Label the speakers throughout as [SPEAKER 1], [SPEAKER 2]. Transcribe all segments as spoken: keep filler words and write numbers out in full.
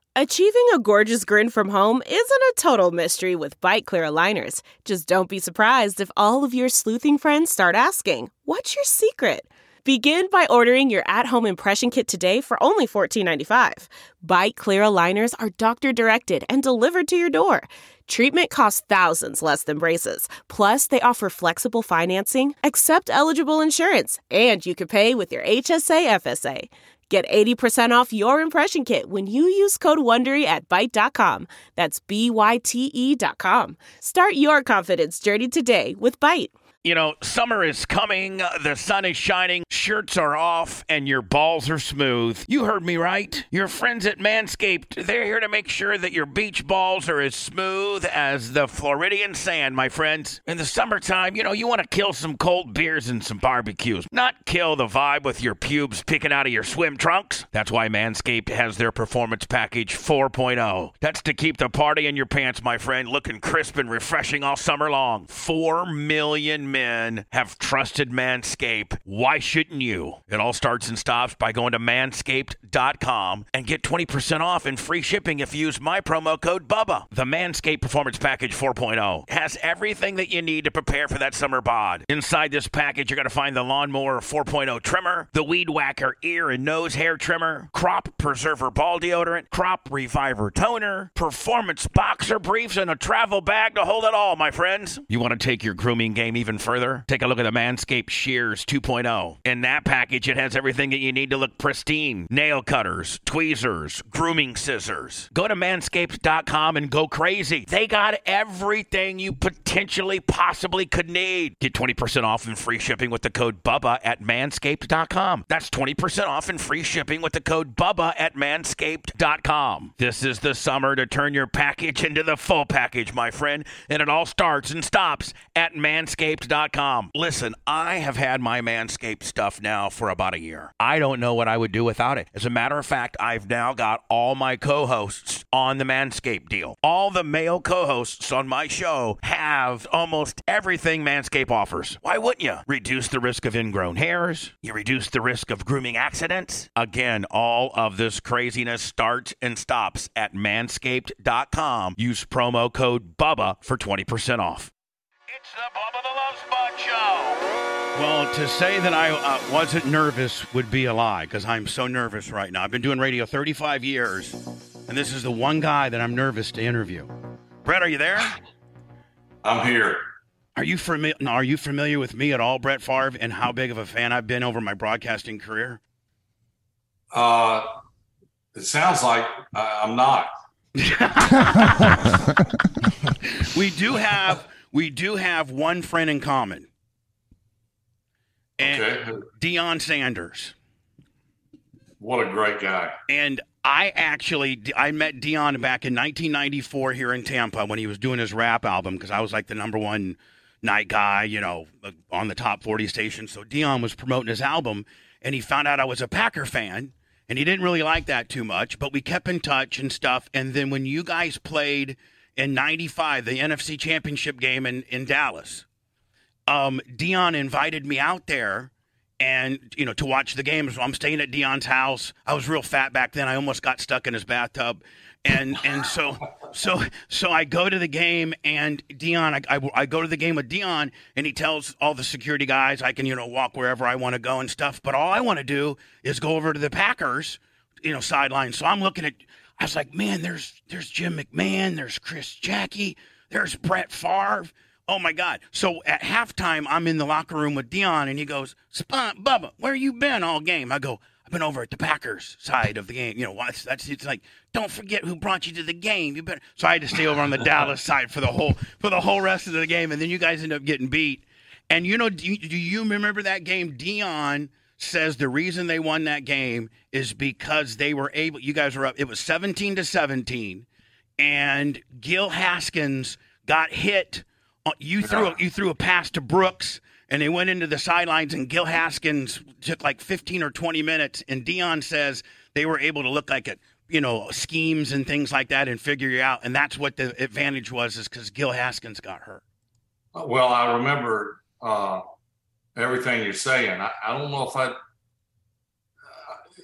[SPEAKER 1] Achieving a gorgeous grin from home isn't a total mystery with Byte Clear aligners. Just don't be surprised if all of your sleuthing friends start asking, "What's your secret?" Begin by ordering your at-home impression kit today for only fourteen ninety-five. Byte Clear aligners are doctor-directed and delivered to your door. Treatment costs thousands less than braces. Plus, they offer flexible financing, accept eligible insurance, and you can pay with your H S A F S A. Get eighty percent off your impression kit when you use code WONDERY at Byte dot com. That's B Y T E dot com. Start your confidence journey today with Byte.
[SPEAKER 2] You know, summer is coming, the sun is shining, shirts are off, and your balls are smooth. You heard me right. Your friends at Manscaped, they're here to make sure that your beach balls are as smooth as the Floridian sand, my friends. In the summertime, you know, you want to kill some cold beers and some barbecues, not kill the vibe with your pubes picking out of your swim trunks. That's why Manscaped has their Performance Package four point oh. That's to keep the party in your pants, my friend, looking crisp and refreshing all summer long. Four million men have trusted Manscaped. Why shouldn't you? It all starts and stops by going to manscaped dot com and get twenty percent off and free shipping if you use my promo code BUBBA. The Manscaped Performance Package four point oh has everything that you need to prepare for that summer bod. Inside this package, you're going to find the Lawnmower four point oh trimmer, the Weed Whacker ear and nose hair trimmer, Crop Preserver ball deodorant, Crop Reviver toner, Performance boxer briefs, and a travel bag to hold it all, my friends. You want to take your grooming game even further? Take a look at the Manscaped Shears two point oh. In that package, it has everything that you need to look pristine. Nail cutters, tweezers, grooming scissors. Go to manscaped dot com and go crazy. They got everything you potentially possibly could need. Get twenty percent off and free shipping with the code BUBBA at manscaped dot com. That's twenty percent off and free shipping with the code BUBBA at manscaped dot com. This is the summer to turn your package into the full package, my friend, and it all starts and stops at manscaped dot com. Listen, I have had my Manscaped stuff now for about a year. I don't know what I would do without it. As a matter of fact, I've now got all my co-hosts on the Manscaped deal. All the male co-hosts on my show have almost everything Manscaped offers. Why wouldn't you? Reduce the risk of ingrown hairs. You reduce the risk of grooming accidents. Again, all of this craziness starts and stops at manscaped dot com. Use promo code BUBBA for twenty percent off. It's the Bubba the Love Spot Show. Well, to say that I uh, wasn't nervous would be a lie, because I'm so nervous right now. I've been doing radio thirty-five years, and this is the one guy that I'm nervous to interview. Brett, are you there?
[SPEAKER 3] I'm here.
[SPEAKER 2] Are you familiar? Are you familiar with me at all, Brett Favre, and how big of a fan I've been over my broadcasting career?
[SPEAKER 3] Uh, it sounds like uh, I'm not.
[SPEAKER 2] we do have we do have one friend in common. And
[SPEAKER 3] okay.
[SPEAKER 2] Deion Sanders.
[SPEAKER 3] What a great guy.
[SPEAKER 2] And I actually, I met Deion back in nineteen ninety-four here in Tampa when he was doing his rap album, because I was like the number one night guy, you know, on the top forty station. So Deion was promoting his album, and he found out I was a Packer fan, and he didn't really like that too much, but we kept in touch and stuff. And then when you guys played in ninety-five, the N F C Championship game in, in Dallas, um, Deion invited me out there and, you know, to watch the game. So I'm staying at Deion's house. I was real fat back then. I almost got stuck in his bathtub. And and so so so I go to the game, and Deion, I, I, I go to the game with Deion, and he tells all the security guys I can, you know, walk wherever I want to go and stuff. But all I want to do is go over to the Packers, you know, sideline. So I'm looking at, I was like, man, there's there's Jim McMahon, there's Chris Jackie, there's Brett Favre. Oh, my God. So at halftime, I'm in the locker room with Deion, and he goes, Spunk, Bubba, where you been all game? I go, I've been over at the Packers side of the game. You know, that's, that's it's like, don't forget who brought you to the game. You better. So I had to stay over on the Dallas side for the whole for the whole rest of the game, and then you guys end up getting beat. And, you know, do you, do you remember that game? Deion says the reason they won that game is because they were able – you guys were up – it was seventeen to seventeen, and Gil Haskins got hit – You threw a, you threw a pass to Brooks, and they went into the sidelines, and Gil Haskins took like fifteen or twenty minutes, and Deion says they were able to look like at, you know, schemes and things like that and figure you out, and that's what the advantage was, is because Gil Haskins got hurt.
[SPEAKER 3] Well, I remember uh, everything you're saying. I, I don't know if I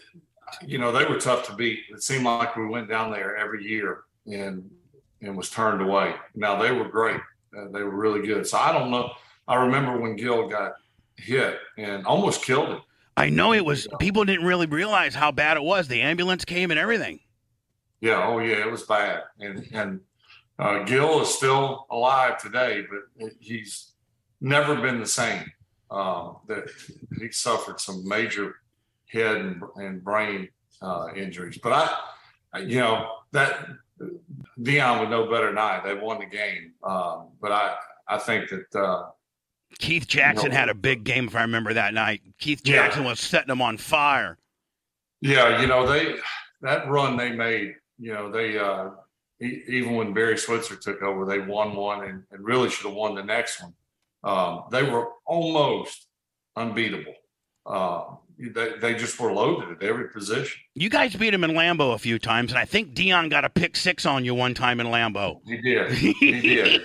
[SPEAKER 3] you know, they were tough to beat. It seemed like we went down there every year and and was turned away. Now, they were great. Uh, they were really good. So I don't know. I remember when Gil got hit and almost killed him.
[SPEAKER 2] I know it was – people didn't really realize how bad it was. The ambulance came and everything.
[SPEAKER 3] Yeah, oh, yeah, it was bad. And, and uh, Gil is still alive today, but he's never been the same. Uh, that he suffered some major head and, and brain uh, injuries. But I, I, you know, that Deion would know better than I. They won the game. Um, but I, I think that uh,
[SPEAKER 2] Keith Jackson
[SPEAKER 3] you know,
[SPEAKER 2] had a big game, if I remember that night. Keith Jackson
[SPEAKER 3] yeah.
[SPEAKER 2] was setting them on fire.
[SPEAKER 3] Yeah, you know, they that run they made, you know, they uh, e- even when Barry Switzer took over, they won one and, and really should have won the next one. Um, they were almost unbeatable. Uh, they, they just were loaded at every position.
[SPEAKER 2] You guys beat him in Lambeau a few times, and I think Deion got a pick six on you one time in Lambeau.
[SPEAKER 3] He did. He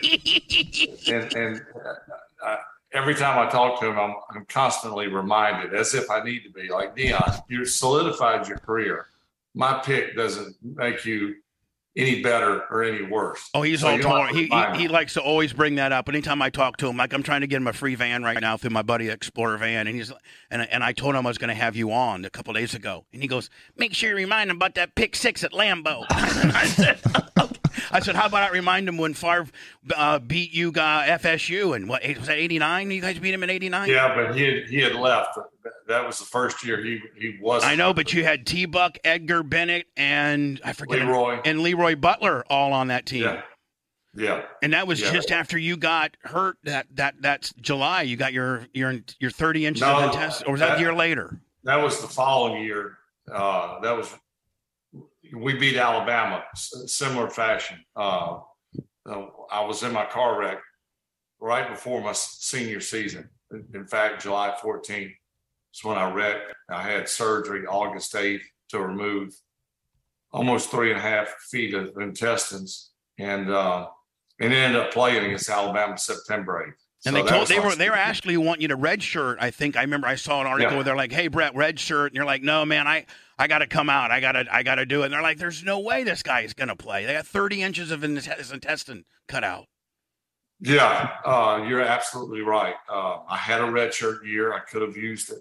[SPEAKER 3] did. and and uh, uh, every time I talk to him, I'm, I'm constantly reminded, as if I need to be, like, Deion, you solidified your career. My pick doesn't make you any better or any worse.
[SPEAKER 2] Oh, he's
[SPEAKER 3] so
[SPEAKER 2] all torn. He, he he likes to always bring that up. Anytime I talk to him, like I'm trying to get him a free van right now through my buddy Explorer van, and he's and and I told him I was going to have you on a couple days ago, and he goes, "Make sure you remind him about that pick six at Lambeau." I said, okay. I said, "How about I remind him when Favre uh, beat you uh, F S U and what was that eighty-nine? You guys beat him in eighty-nine?"
[SPEAKER 3] Yeah, but he had, he had left. That was the first year he he was.
[SPEAKER 2] I know, but you had T-Buck, Edgar Bennett, and I forget
[SPEAKER 3] Leroy
[SPEAKER 2] and Leroy Butler all on that team.
[SPEAKER 3] Yeah, yeah.
[SPEAKER 2] And that was
[SPEAKER 3] yeah.
[SPEAKER 2] just after you got hurt. That that that's July. You got your your your thirty inches
[SPEAKER 3] no,
[SPEAKER 2] of intestine, or was that, that a year later?
[SPEAKER 3] That was the following year. Uh, that was we beat Alabama, similar fashion. Uh, I was in my car wreck right before my senior season. In fact, July fourteenth is when I wrecked. I had surgery August eighth to remove almost three and a half feet of intestines, and uh, and ended up playing against Alabama September eighth.
[SPEAKER 2] And so they told they were they were actually wanting you to redshirt. I think I remember I saw an article
[SPEAKER 3] yeah.
[SPEAKER 2] where they're like, "Hey Brett, redshirt," and you're like, "No, man, I I got to come out. I got to I got to do it." And they're like, "There's no way this guy is going to play. They got thirty inches of his intestine cut out."
[SPEAKER 3] Yeah, uh, you're absolutely right. Uh, I had a redshirt year. I could have used it.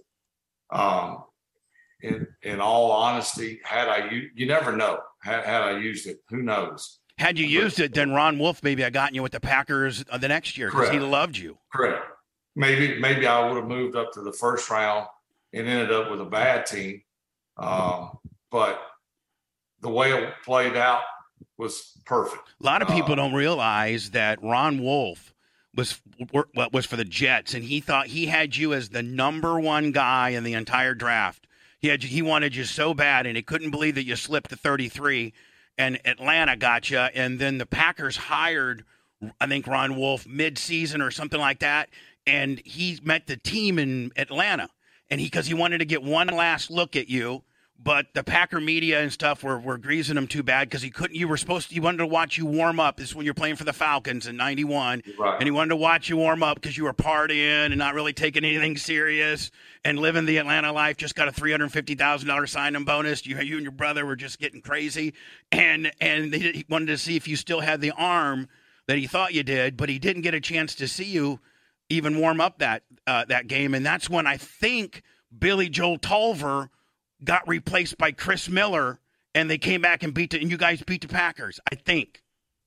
[SPEAKER 3] Um, in in all honesty, had I you you never know. Had, had I used it, who knows?
[SPEAKER 2] Had you used it, then Ron Wolf maybe had gotten you with the Packers the next year because he loved you.
[SPEAKER 3] Correct. Maybe maybe I would have moved up to the first round and ended up with a bad team. Um, but the way it played out was perfect.
[SPEAKER 2] A lot of people
[SPEAKER 3] uh,
[SPEAKER 2] don't realize that Ron Wolf was was for the Jets, and he thought he had you as the number one guy in the entire draft. He had he wanted you so bad, and he couldn't believe that you slipped to thirty-three. And Atlanta got you, and then the Packers hired, I think, Ron Wolf mid-season or something like that, and he met the team in Atlanta, and he because he wanted to get one last look at you, but the Packer media and stuff were, were greasing him too bad because he couldn't. You were supposed to. He wanted to watch you warm up. This is when you're playing for the Falcons in ninety-one,
[SPEAKER 3] right.
[SPEAKER 2] And he wanted to watch you warm up because you were partying and not really taking anything serious and living the Atlanta life. Just got a three hundred fifty thousand dollars sign-on bonus. You, you and your brother were just getting crazy, and and they, he wanted to see if you still had the arm that he thought you did, but he didn't get a chance to see you even warm up that uh, that game, and that's when I think Billy Joel Tolver got replaced by Chris Miller, and they came back and beat the, and you guys beat the Packers, I think.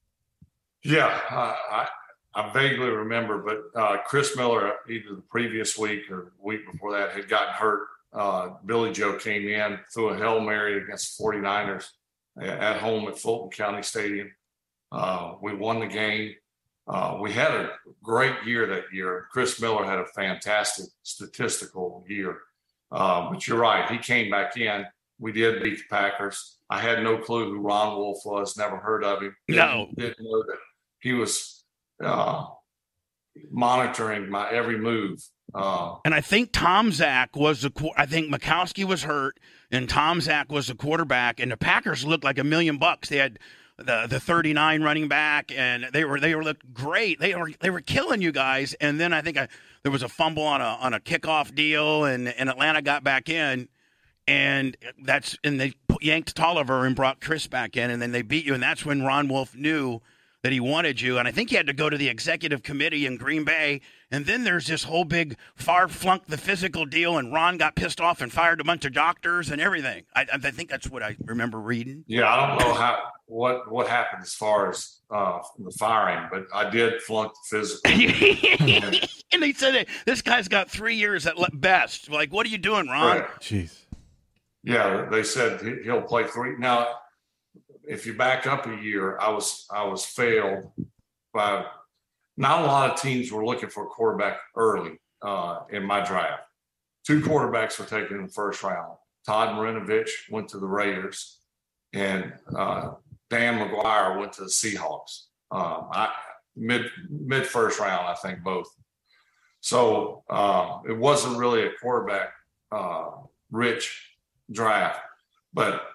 [SPEAKER 3] Yeah, uh, I I vaguely remember, but uh, Chris Miller, either the previous week or the week before that, had gotten hurt. Uh, Billy Joe came in, threw a Hail Mary against the 49ers at home at Fulton County Stadium. Uh, we won the game. Uh, we had a great year that year. Chris Miller had a fantastic statistical year. Uh, but you're right. He came back in. We did beat the Packers. I had no clue who Ron Wolf was. Never heard of him. Didn't,
[SPEAKER 2] no.
[SPEAKER 3] Didn't know that he was uh, monitoring my every move. Uh,
[SPEAKER 2] and I think Tom Zach was the – I think Mikowski was hurt, and Tom Zach was the quarterback, and the Packers looked like a million bucks. They had the the thirty-nine running back, and they were they were looked great. They were they were killing you guys. And then I think I – there was a fumble on a on a kickoff deal, and, and Atlanta got back in, And that's and they yanked Tolliver and brought Chris back in, and then they beat you. And that's when Ron Wolf knew that he wanted you. And I think he had to go to the executive committee in Green Bay. And then there's this whole big Favre flunked the physical deal, and Ron got pissed off and fired a bunch of doctors and everything. I, I think that's what I remember reading.
[SPEAKER 3] Yeah, I don't know how what what happened as far as uh, the firing, but I did flunk the physical.
[SPEAKER 2] And they said, hey, this guy's got three years at best. Like, what are you doing, Ron?
[SPEAKER 3] Right.
[SPEAKER 4] Jeez.
[SPEAKER 3] Yeah, they said he'll play three. Now, if you back up a year, I was I was failed by not a lot of teams were looking for a quarterback early uh, in my draft. Two quarterbacks were taken in the first round. Todd Marinovich went to the Raiders, and uh, Dan McGuire went to the Seahawks. Um, I, mid mid first round, I think both. So uh, it wasn't really a quarterback uh, rich draft, but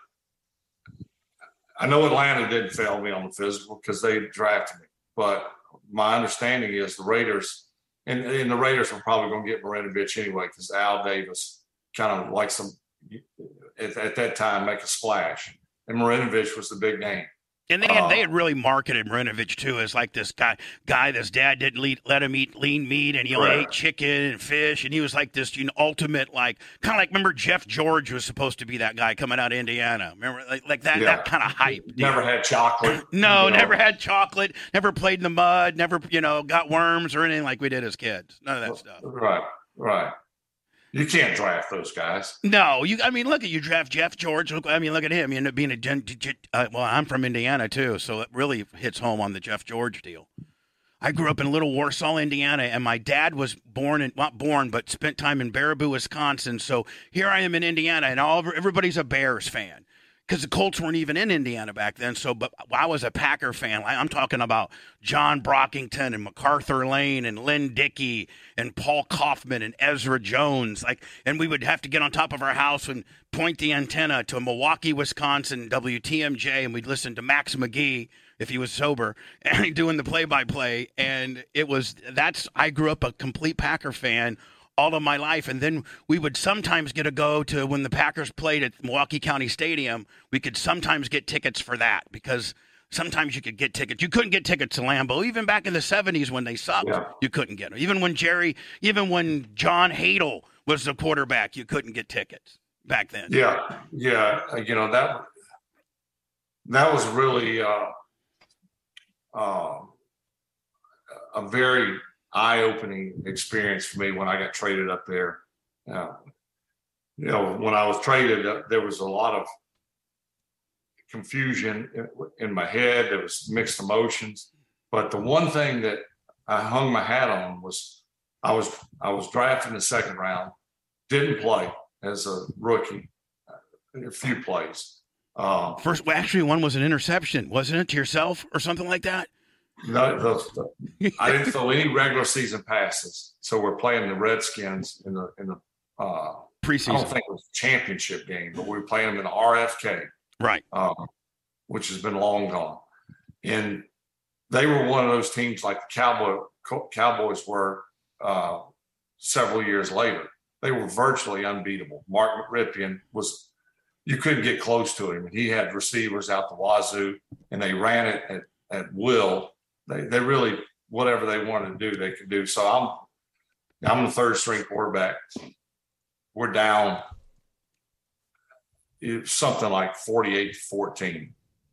[SPEAKER 3] I know Atlanta didn't fail me on the physical because they drafted me. But my understanding is the Raiders, and, and the Raiders were probably going to get Marinovich anyway because Al Davis kind of likes them at, at that time make a splash, and Marinovich was the big name.
[SPEAKER 2] And they had,
[SPEAKER 3] uh,
[SPEAKER 2] they had really marketed Marinovich, too, as like this guy, guy his dad didn't lead, let him eat lean meat, and he only
[SPEAKER 3] Right.
[SPEAKER 2] ate chicken and fish, and he was like this you know, ultimate, like, kind of like, remember Jeff George was supposed to be that guy coming out of Indiana. Remember, like, like that,
[SPEAKER 3] Yeah.
[SPEAKER 2] that kind of hype. deal.
[SPEAKER 3] Never had chocolate.
[SPEAKER 2] No,
[SPEAKER 3] you know.
[SPEAKER 2] never had chocolate, never played in the mud, never, you know, got worms or anything like we did as kids. None of that stuff.
[SPEAKER 3] Right, right. You can't draft those guys.
[SPEAKER 2] No, you. I mean, look at you, draft Jeff George. Look, I mean, look at him. You end up being a. Gen, uh, well, I'm from Indiana too, so it really hits home on the Jeff George deal. I grew up in Little Warsaw, Indiana, and my dad was born in not born, but spent time in Baraboo, Wisconsin. So here I am in Indiana, and all everybody's a Bears fan. Because the Colts weren't even in Indiana back then. So, but I was a Packer fan. I'm talking about John Brockington and MacArthur Lane and Lynn Dickey and Paul Kaufman and Ezra Jones. Like, and we would have to get on top of our house and point the antenna to Milwaukee, Wisconsin, W T M J, and we'd listen to Max McGee if he was sober and doing the play-by-play. And it was that's I grew up a complete Packer fan all of my life. And then we would sometimes get to go to when the Packers played at Milwaukee County Stadium, we could sometimes get tickets for that because sometimes you could get tickets. You couldn't get tickets to Lambeau. Even back in the seventies when they sucked,
[SPEAKER 3] Yeah.
[SPEAKER 2] you couldn't get them. Even when Jerry, even when John Hadel was the quarterback, you couldn't get tickets back then.
[SPEAKER 3] Yeah, yeah. uh, You know, that that was really uh, uh, a very eye-opening experience for me when I got traded up there. Uh, you know, when I was traded, uh, there was a lot of confusion in, in my head. There was mixed emotions. But the one thing that I hung my hat on was I was I was drafted in the second round, didn't play as a rookie, a few plays. Uh,
[SPEAKER 2] First, well, actually, one was an interception, wasn't it, to yourself or something like that?
[SPEAKER 3] No, the, the, I didn't throw any regular season passes. So we're playing the Redskins in the in the. Uh,
[SPEAKER 2] Preseason.
[SPEAKER 3] I don't think it was a championship game, but we were playing them in the R F K,
[SPEAKER 2] Right.
[SPEAKER 3] um, which has been long gone. And they were one of those teams like the Cowboy Cowboys were uh, several years later. They were virtually unbeatable. Mark Ripien was. You couldn't get close to him. He had receivers out the wazoo, and they ran it at, at will. They they really whatever they wanted to do, they could do. So I'm I'm the third string quarterback. We're down something like forty-eight to fourteen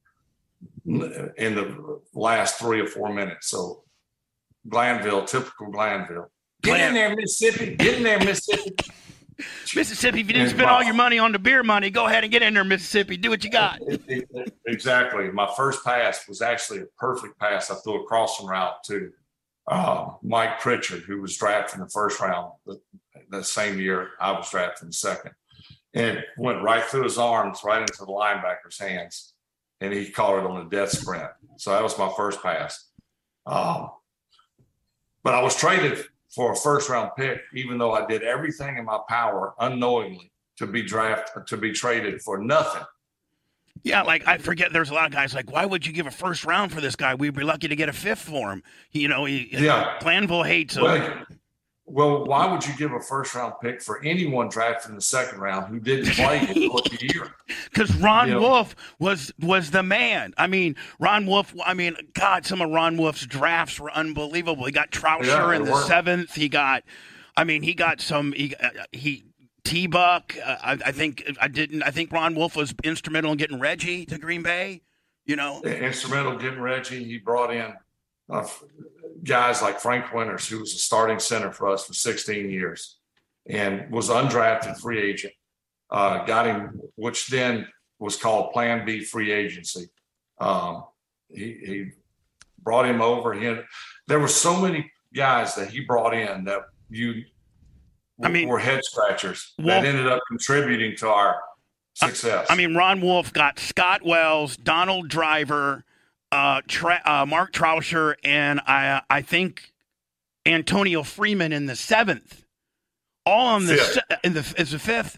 [SPEAKER 3] in the last three or four minutes. So Glanville, typical Glanville. Get in there, Mississippi. Get in there, Mississippi.
[SPEAKER 2] Mississippi, if you didn't
[SPEAKER 3] And
[SPEAKER 2] spend
[SPEAKER 3] my-
[SPEAKER 2] all your money on the beer money, go ahead and get in there, Mississippi. Do what you got.
[SPEAKER 3] Exactly. My first pass was actually a perfect pass. I threw a crossing route to uh, Mike Pritchard, who was drafted in the first round the, the same year I was drafted in the second. And it went right through his arms, right into the linebacker's hands. And he caught it on a death sprint. So that was my first pass. Um, but I was traded for a first round pick, even though I did everything in my power unknowingly to be drafted, to be traded for nothing.
[SPEAKER 2] Yeah, like I forget. There's a lot of guys like, why would you give a first round for this guy? We'd be lucky to get a fifth for him. You know, he,
[SPEAKER 3] Yeah.
[SPEAKER 2] Glanville hates him.
[SPEAKER 3] Well, Well, why would you give a first round pick for anyone drafted in the second round who didn't play in the year?
[SPEAKER 2] Because Ron
[SPEAKER 3] You know?
[SPEAKER 2] Wolf was was the man. I mean, Ron Wolf. I mean, God, some of Ron Wolf's drafts were unbelievable. He got Trousher
[SPEAKER 3] Yeah,
[SPEAKER 2] in
[SPEAKER 3] they
[SPEAKER 2] the
[SPEAKER 3] were.
[SPEAKER 2] seventh. He got, I mean, he got some. He uh, he T-Buck. Uh, I, I think I didn't. I think Ron Wolf was instrumental in getting Reggie to Green Bay. You know,
[SPEAKER 3] Instrumental getting Reggie. He brought in uh, guys like Frank Winters, who was a starting center for us for sixteen years and was undrafted free agent. Uh, got him, which then was called Plan B free agency. Um, he, he brought him over. He had, there were so many guys that he brought in that you
[SPEAKER 2] I mean,
[SPEAKER 3] were head scratchers
[SPEAKER 2] Wolf,
[SPEAKER 3] that ended up contributing to our success.
[SPEAKER 2] I mean, Ron Wolf got Scott Wells, Donald Driver, uh, Tra- uh, Mark Trousher, and I I think Antonio Freeman in the seventh. All on the
[SPEAKER 3] Fifth.
[SPEAKER 2] se- in the is the fifth.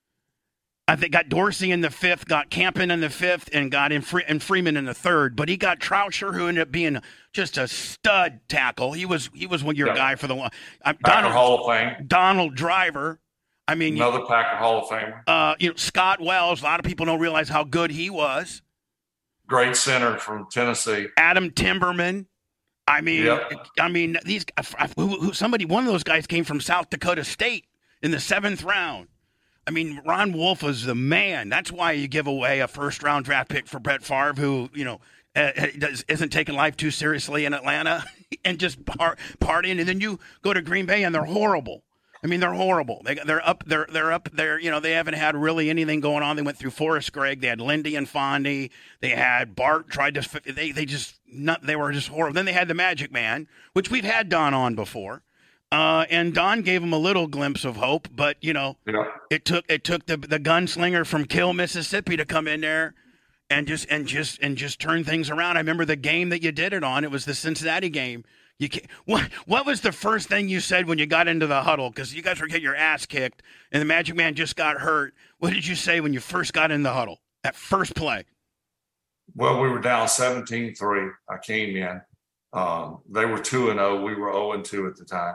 [SPEAKER 2] I think got Dorsey in the fifth, got Campen in the fifth, and got in Fre- and Freeman in the third. But he got Trousher, who ended up being just a stud tackle. He was he was one your
[SPEAKER 3] Yeah.
[SPEAKER 2] guy for the one. Uh,
[SPEAKER 3] Packer
[SPEAKER 2] Donald
[SPEAKER 3] Hall of Fame,
[SPEAKER 2] Donald Driver. I mean, you,
[SPEAKER 3] another Packer Hall of Famer,
[SPEAKER 2] uh, you know Scott Wells. A lot of people don't realize how good he was.
[SPEAKER 3] great center from Tennessee.
[SPEAKER 2] Adam Timberman. I mean,
[SPEAKER 3] Yep.
[SPEAKER 2] I mean these. Who, who, somebody, one of those guys came from South Dakota State in the seventh round. I mean, Ron Wolf was the man. That's why you give away a first round draft pick for Brett Favre, who you know uh, does, isn't taking life too seriously in Atlanta and just par- partying, and then you go to Green Bay and they're horrible. I mean, they're horrible. They, they're up. They're they're up there. You know, they haven't had really anything going on. They went through Forrest Gregg. They had Lindy and Fondy. They had Bart tried to. They they just not. They were just horrible. Then they had the Magic Man, which we've had Don on before, uh, and Don gave them a little glimpse of hope. But you know,
[SPEAKER 3] Yeah.
[SPEAKER 2] it took it took the the gunslinger from Kill, Mississippi, to come in there and just and just and just turn things around. I remember the game that you did it on. It was the Cincinnati game. You can't, what what was the first thing you said when you got into the huddle? Because you guys were getting your ass kicked, and the Magic Man just got hurt. What did you say when you first got in the huddle? That first play.
[SPEAKER 3] Well, we were down seventeen three. I came in. Um, they were two and oh. We were oh and two at the time.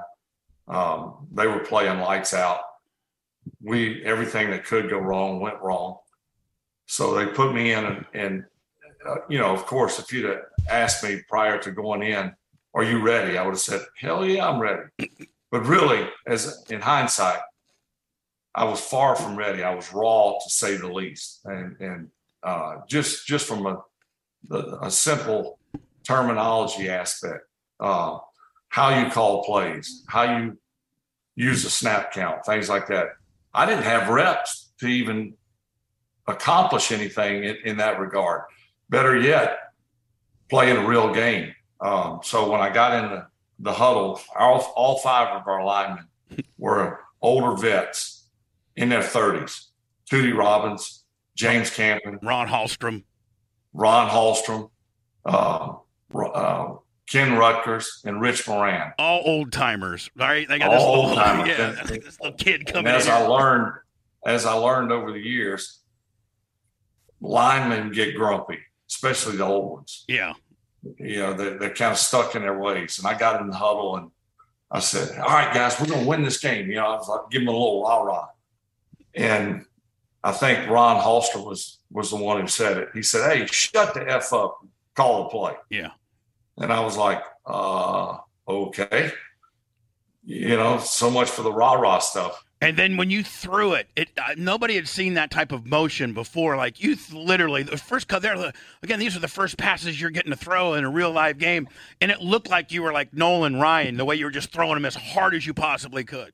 [SPEAKER 3] Um, they were playing lights out. We everything that could go wrong went wrong. So they put me in, and, and uh, you know, of course, if you'd have asked me prior to going in, "Are you ready?" I would have said, "Hell yeah, I'm ready." But really, as in hindsight, I was far from ready. I was raw, to say the least, and and uh, just just from a the, a simple terminology aspect, uh, how you call plays, how you use a snap count, things like that. I didn't have reps to even accomplish anything in, in that regard. Better yet, playing a real game. Um, so when I got in the, the huddle, all, all five of our linemen were older vets in their thirties. Tootie Robbins, James Campen,
[SPEAKER 2] Ron Hallstrom,
[SPEAKER 3] Ron Hallstrom, uh, uh, Ken Rutgers, and Rich Moran.
[SPEAKER 2] all old timers, right? They got
[SPEAKER 3] All
[SPEAKER 2] this little,
[SPEAKER 3] old-timers.
[SPEAKER 2] yeah,
[SPEAKER 3] And-
[SPEAKER 2] this little kid
[SPEAKER 3] And
[SPEAKER 2] coming
[SPEAKER 3] as
[SPEAKER 2] in.
[SPEAKER 3] I learned, as I learned over the years, linemen get grumpy, especially the old ones.
[SPEAKER 2] Yeah,
[SPEAKER 3] You know, they, they're kind of stuck in their ways. And I got in the huddle and I said, "All right, guys, we're going to win this game." You know, I was like, give them a little rah rah. And I think Ron Hallstrom was was the one who said it. He said, "Hey, shut the F up, call the play."
[SPEAKER 2] yeah.
[SPEAKER 3] And I was like, uh, okay. You know, so much for the rah rah stuff.
[SPEAKER 2] And then when you threw it, it uh, nobody had seen that type of motion before. Like you th- literally, the first cut there, again, these are the first passes you're getting to throw in a real live game. And it looked like you were like Nolan Ryan, the way you were just throwing them as hard as you possibly could.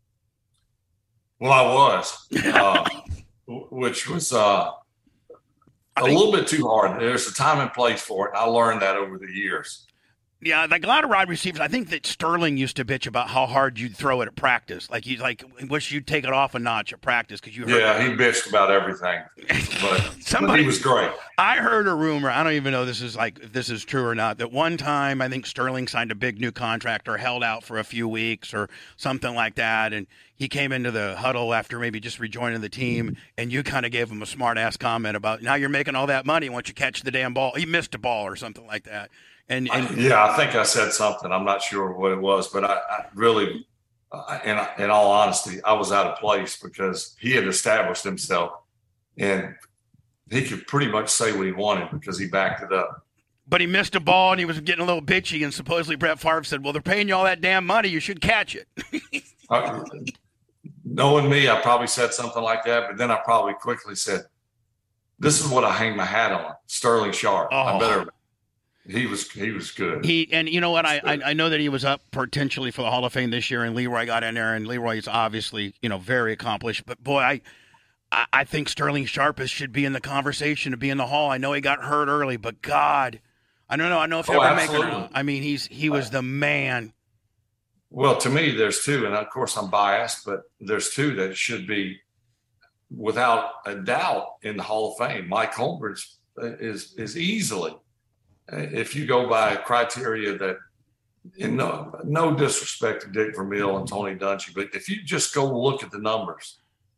[SPEAKER 3] Well, I was, uh, w- which was uh, a
[SPEAKER 2] think-
[SPEAKER 3] little bit too hard. There's a time and place for it. And I learned that over the years.
[SPEAKER 2] Yeah, like a lot of wide receivers. I think that Sterling used to bitch about how hard you'd throw it at practice. Like you like wish you'd take it off a notch at practice because you heard.
[SPEAKER 3] Yeah, he bitched about everything, but, but
[SPEAKER 2] Somebody-
[SPEAKER 3] he was great.
[SPEAKER 2] I heard a rumor. I don't even know this is like if this is true or not. That one time I think Sterling signed a big new contract or held out for a few weeks or something like that, and he came into the huddle after maybe just rejoining the team, and you kind of gave him a smart ass comment about now you're making all that money once you catch the damn ball. He missed a ball or something like that, and and
[SPEAKER 3] Yeah, I think I said something. I'm not sure what it was, but I, I really uh, in, in all honesty, I was out of place because he had established himself and he could pretty much say what he wanted because he backed it up.
[SPEAKER 2] But he missed a ball and he was getting a little bitchy, and supposedly Brett Favre said, well, they're paying you all that damn money. You should catch it.
[SPEAKER 3] uh, knowing me, I probably said something like that, but then I probably quickly said, this is what I hang my hat on, Sterling Sharpe.
[SPEAKER 2] Oh.
[SPEAKER 3] I better. He was he was good.
[SPEAKER 2] He and you know what? I, I I know that he was up potentially for the Hall of Fame this year, and Leroy got in there, and Leroy is obviously, you know, very accomplished. But boy, I I, I think Sterling Sharpe is, should be in the conversation to be in the Hall. I know he got hurt early, but God, I don't know. I know if he'll
[SPEAKER 3] Oh,
[SPEAKER 2] ever make it or
[SPEAKER 3] absolutely.
[SPEAKER 2] not. I mean, he's he was the man.
[SPEAKER 3] Well, to me, there's two, and of course I'm biased, but there's two that should be without a doubt in the Hall of Fame. Mike Holmgren is is easily, if you go by criteria that, in no no disrespect to Dick Vermeil and Tony Dungy, but if you just go look at the numbers,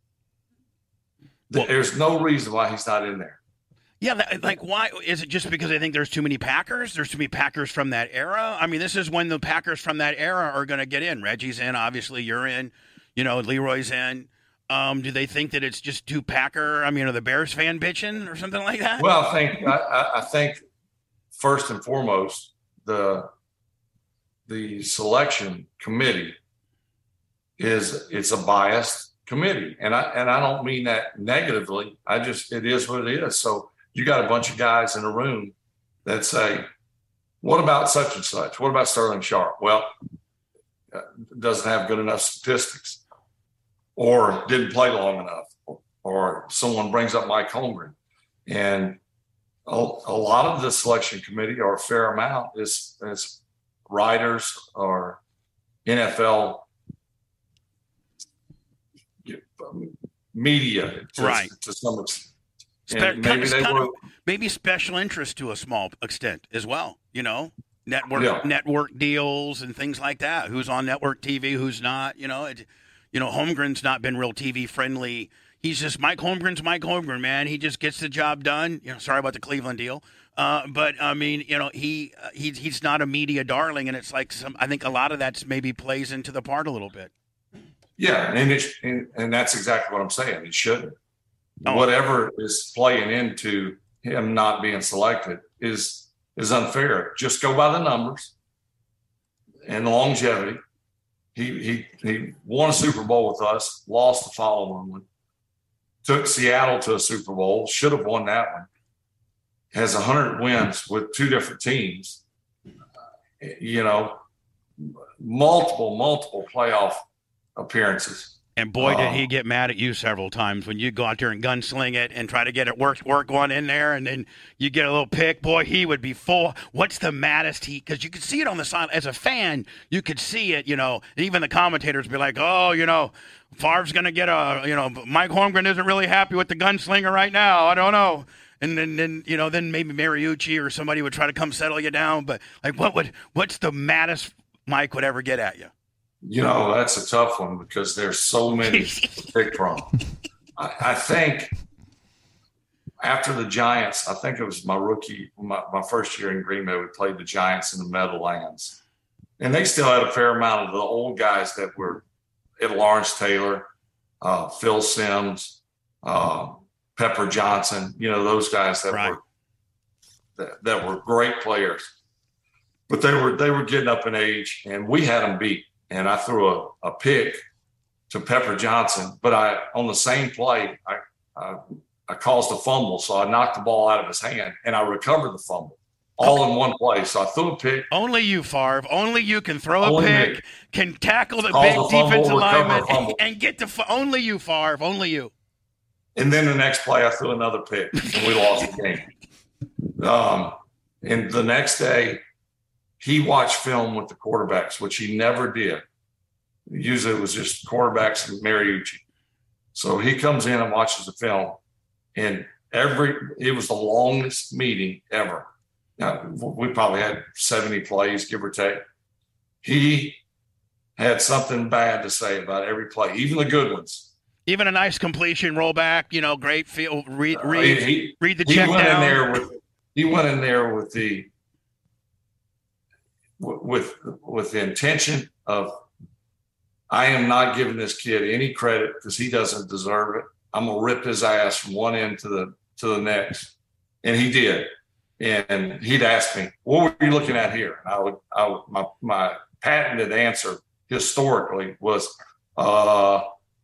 [SPEAKER 2] Well,
[SPEAKER 3] there's no reason why he's not in there.
[SPEAKER 2] Yeah, that, like why is it just because they think there's too many Packers? There's too many Packers from that era. I mean, this is when the Packers from that era are going to get in. Reggie's in, obviously. You're in. You know, Leroy's in. Um, do they think that it's just too Packer? I mean, are the Bears fan bitching or something like that?
[SPEAKER 3] Well, I think I, I- I think first and foremost the the selection committee is it's a biased committee, and I and I don't mean that negatively. I just it is what it is. So you got a bunch of guys in a room that say, "What about such and such? What about Sterling Sharpe?" Well, uh, doesn't have good enough statistics, or didn't play long enough, or someone brings up Mike Holmgren, and a, a lot of the selection committee, or a fair amount, is is writers or N F L media, to,
[SPEAKER 2] Right.
[SPEAKER 3] to some extent.
[SPEAKER 2] Spe-
[SPEAKER 3] And maybe
[SPEAKER 2] it's
[SPEAKER 3] they
[SPEAKER 2] kind
[SPEAKER 3] were.
[SPEAKER 2] of- maybe special interest to a small extent as well. You know, network
[SPEAKER 3] Yeah.
[SPEAKER 2] network deals and things like that. Who's on network T V? Who's not? You know, it, you know, Holmgren's not been real T V friendly. He's just Mike Holmgren's Mike Holmgren, man. He just gets the job done. You know, sorry about the Cleveland deal, uh, but I mean, you know, he uh, he he's not a media darling, and it's like some. I think a lot of that's maybe plays into the part a little bit.
[SPEAKER 3] Yeah, and, it, and and that's exactly what I'm saying. It shouldn't.
[SPEAKER 2] Oh.
[SPEAKER 3] Whatever is playing into him not being selected is is unfair. Just go by the numbers and the longevity. He he he won a Super Bowl with us, lost the following one, took Seattle to a Super Bowl, should have won that one. Has one hundred wins with two different teams. You know, multiple multiple playoff appearances.
[SPEAKER 2] And boy, did
[SPEAKER 3] Um,
[SPEAKER 2] he get mad at you several times when you go out there and gunsling it and try to get it work work one in there, and then you get a little pick. Boy, he would be full. What's the maddest he? Because you could see it on the side as a fan. You could see it. You know, even the commentators be like, "Oh, you know, Favre's gonna get a. You know, Mike Holmgren isn't really happy with the gunslinger right now. I don't know." And then, then you know, then maybe Mariucci or somebody would try to come settle you down. But like, what would? What's the maddest Mike would ever get at you?
[SPEAKER 3] You know, that's a tough one because there's so many to pick from. I, I think after the Giants, I think it was my rookie, my, my first year in Green Bay, we played the Giants in the Meadowlands. And they still had a fair amount of the old guys that were at Lawrence Taylor, uh, Phil Simms, uh, Pepper Johnson, you know, those guys that
[SPEAKER 2] Right.
[SPEAKER 3] were that, that were great players. But they were they were getting up in age, and we had them beat. And I threw a, a pick to Pepper Johnson, but I on the same play, I, I I caused a fumble, so I knocked the ball out of his hand, and I recovered the fumble all in one play. So I threw a pick.
[SPEAKER 2] Only you, Favre. Only you can throw a
[SPEAKER 3] Only
[SPEAKER 2] pick,
[SPEAKER 3] me.
[SPEAKER 2] can tackle the
[SPEAKER 3] Call
[SPEAKER 2] big
[SPEAKER 3] the fumble,
[SPEAKER 2] defensive
[SPEAKER 3] recover a
[SPEAKER 2] lineman,
[SPEAKER 3] fumble.
[SPEAKER 2] and get the. Only you, Favre. Only you.
[SPEAKER 3] And then the next play, I threw another pick, and we lost the game. Um, and the next day, he watched film with the quarterbacks, which he never did. Usually it was just quarterbacks and Mariucci. So he comes in and watches the film, and every it was the longest meeting ever. Now, we probably had seventy plays, give or take. He had something bad to say about every play, even the good ones.
[SPEAKER 2] Even a nice completion rollback, you know, great feel. Read,
[SPEAKER 3] Uh,
[SPEAKER 2] read,
[SPEAKER 3] he,
[SPEAKER 2] read the
[SPEAKER 3] he
[SPEAKER 2] check
[SPEAKER 3] went
[SPEAKER 2] down.
[SPEAKER 3] in there with he went in there with the with with the intention of I am not giving this kid any credit because he doesn't deserve it. I'm gonna rip his ass from one end to the to the next, and he did. And he'd ask me, "What were you looking at here?" And I would, I would, my my patented answer historically was, "Uh,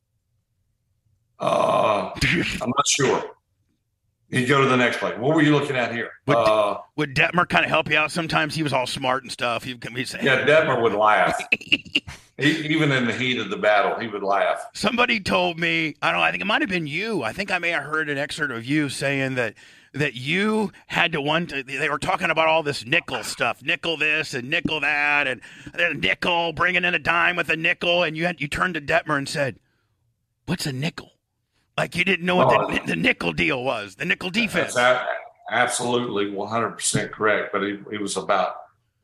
[SPEAKER 3] uh, I'm not sure." He'd go to the next play. "What were you looking at here?"
[SPEAKER 2] Would,
[SPEAKER 3] uh,
[SPEAKER 2] would Detmer kind of help you out sometimes? He was all smart and stuff. He'd be saying,
[SPEAKER 3] yeah, Detmer would laugh. he, even in the heat of the battle, he would laugh.
[SPEAKER 2] Somebody told me, I don't know, I think it might have been you. I think I may have heard an excerpt of you saying that that you had to one. They were talking about all this nickel stuff, nickel this and nickel that, and then a nickel bringing in a dime with a nickel, and you had you turned to Detmer and said, "What's a nickel?" Like you didn't know what
[SPEAKER 3] Oh,
[SPEAKER 2] the, the nickel deal was, the nickel defense.
[SPEAKER 3] That's a- absolutely one hundred percent correct. But it, it was about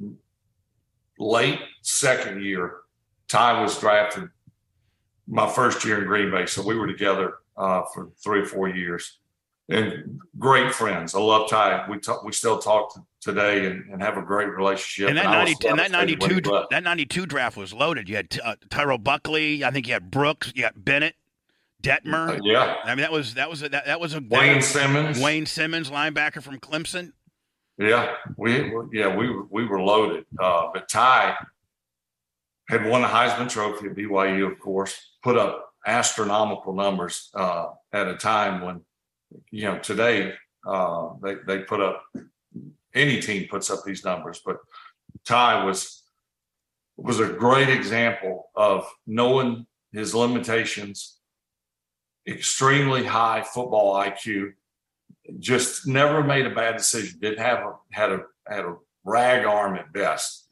[SPEAKER 3] late second year. Ty was drafted my first year in Green Bay, so we were together uh, for three or four years, and great friends. I love Ty. We talk, we still talk to, today and, and have a great relationship.
[SPEAKER 2] And that
[SPEAKER 3] And I was
[SPEAKER 2] ninety and that
[SPEAKER 3] devastated when he
[SPEAKER 2] ninety-two
[SPEAKER 3] left.
[SPEAKER 2] that ninety-two draft was loaded. You had uh, Tyrell Buckley. I think you had Brooks. You had Bennett, Detmer.
[SPEAKER 3] Uh, yeah,
[SPEAKER 2] I mean, that was that was a, that, that was a
[SPEAKER 3] Wayne Simmons.
[SPEAKER 2] Wayne Simmons, linebacker from Clemson.
[SPEAKER 3] Yeah, we yeah we were we were loaded. Uh, but Ty had won the Heisman Trophy at B Y U, of course, put up astronomical numbers uh, at a time when, you know, today uh, they they put up, any team puts up these numbers, but Ty was was a great example of knowing his limitations, extremely high football I Q, just never made a bad decision. Didn't have a had a had a rag arm at best.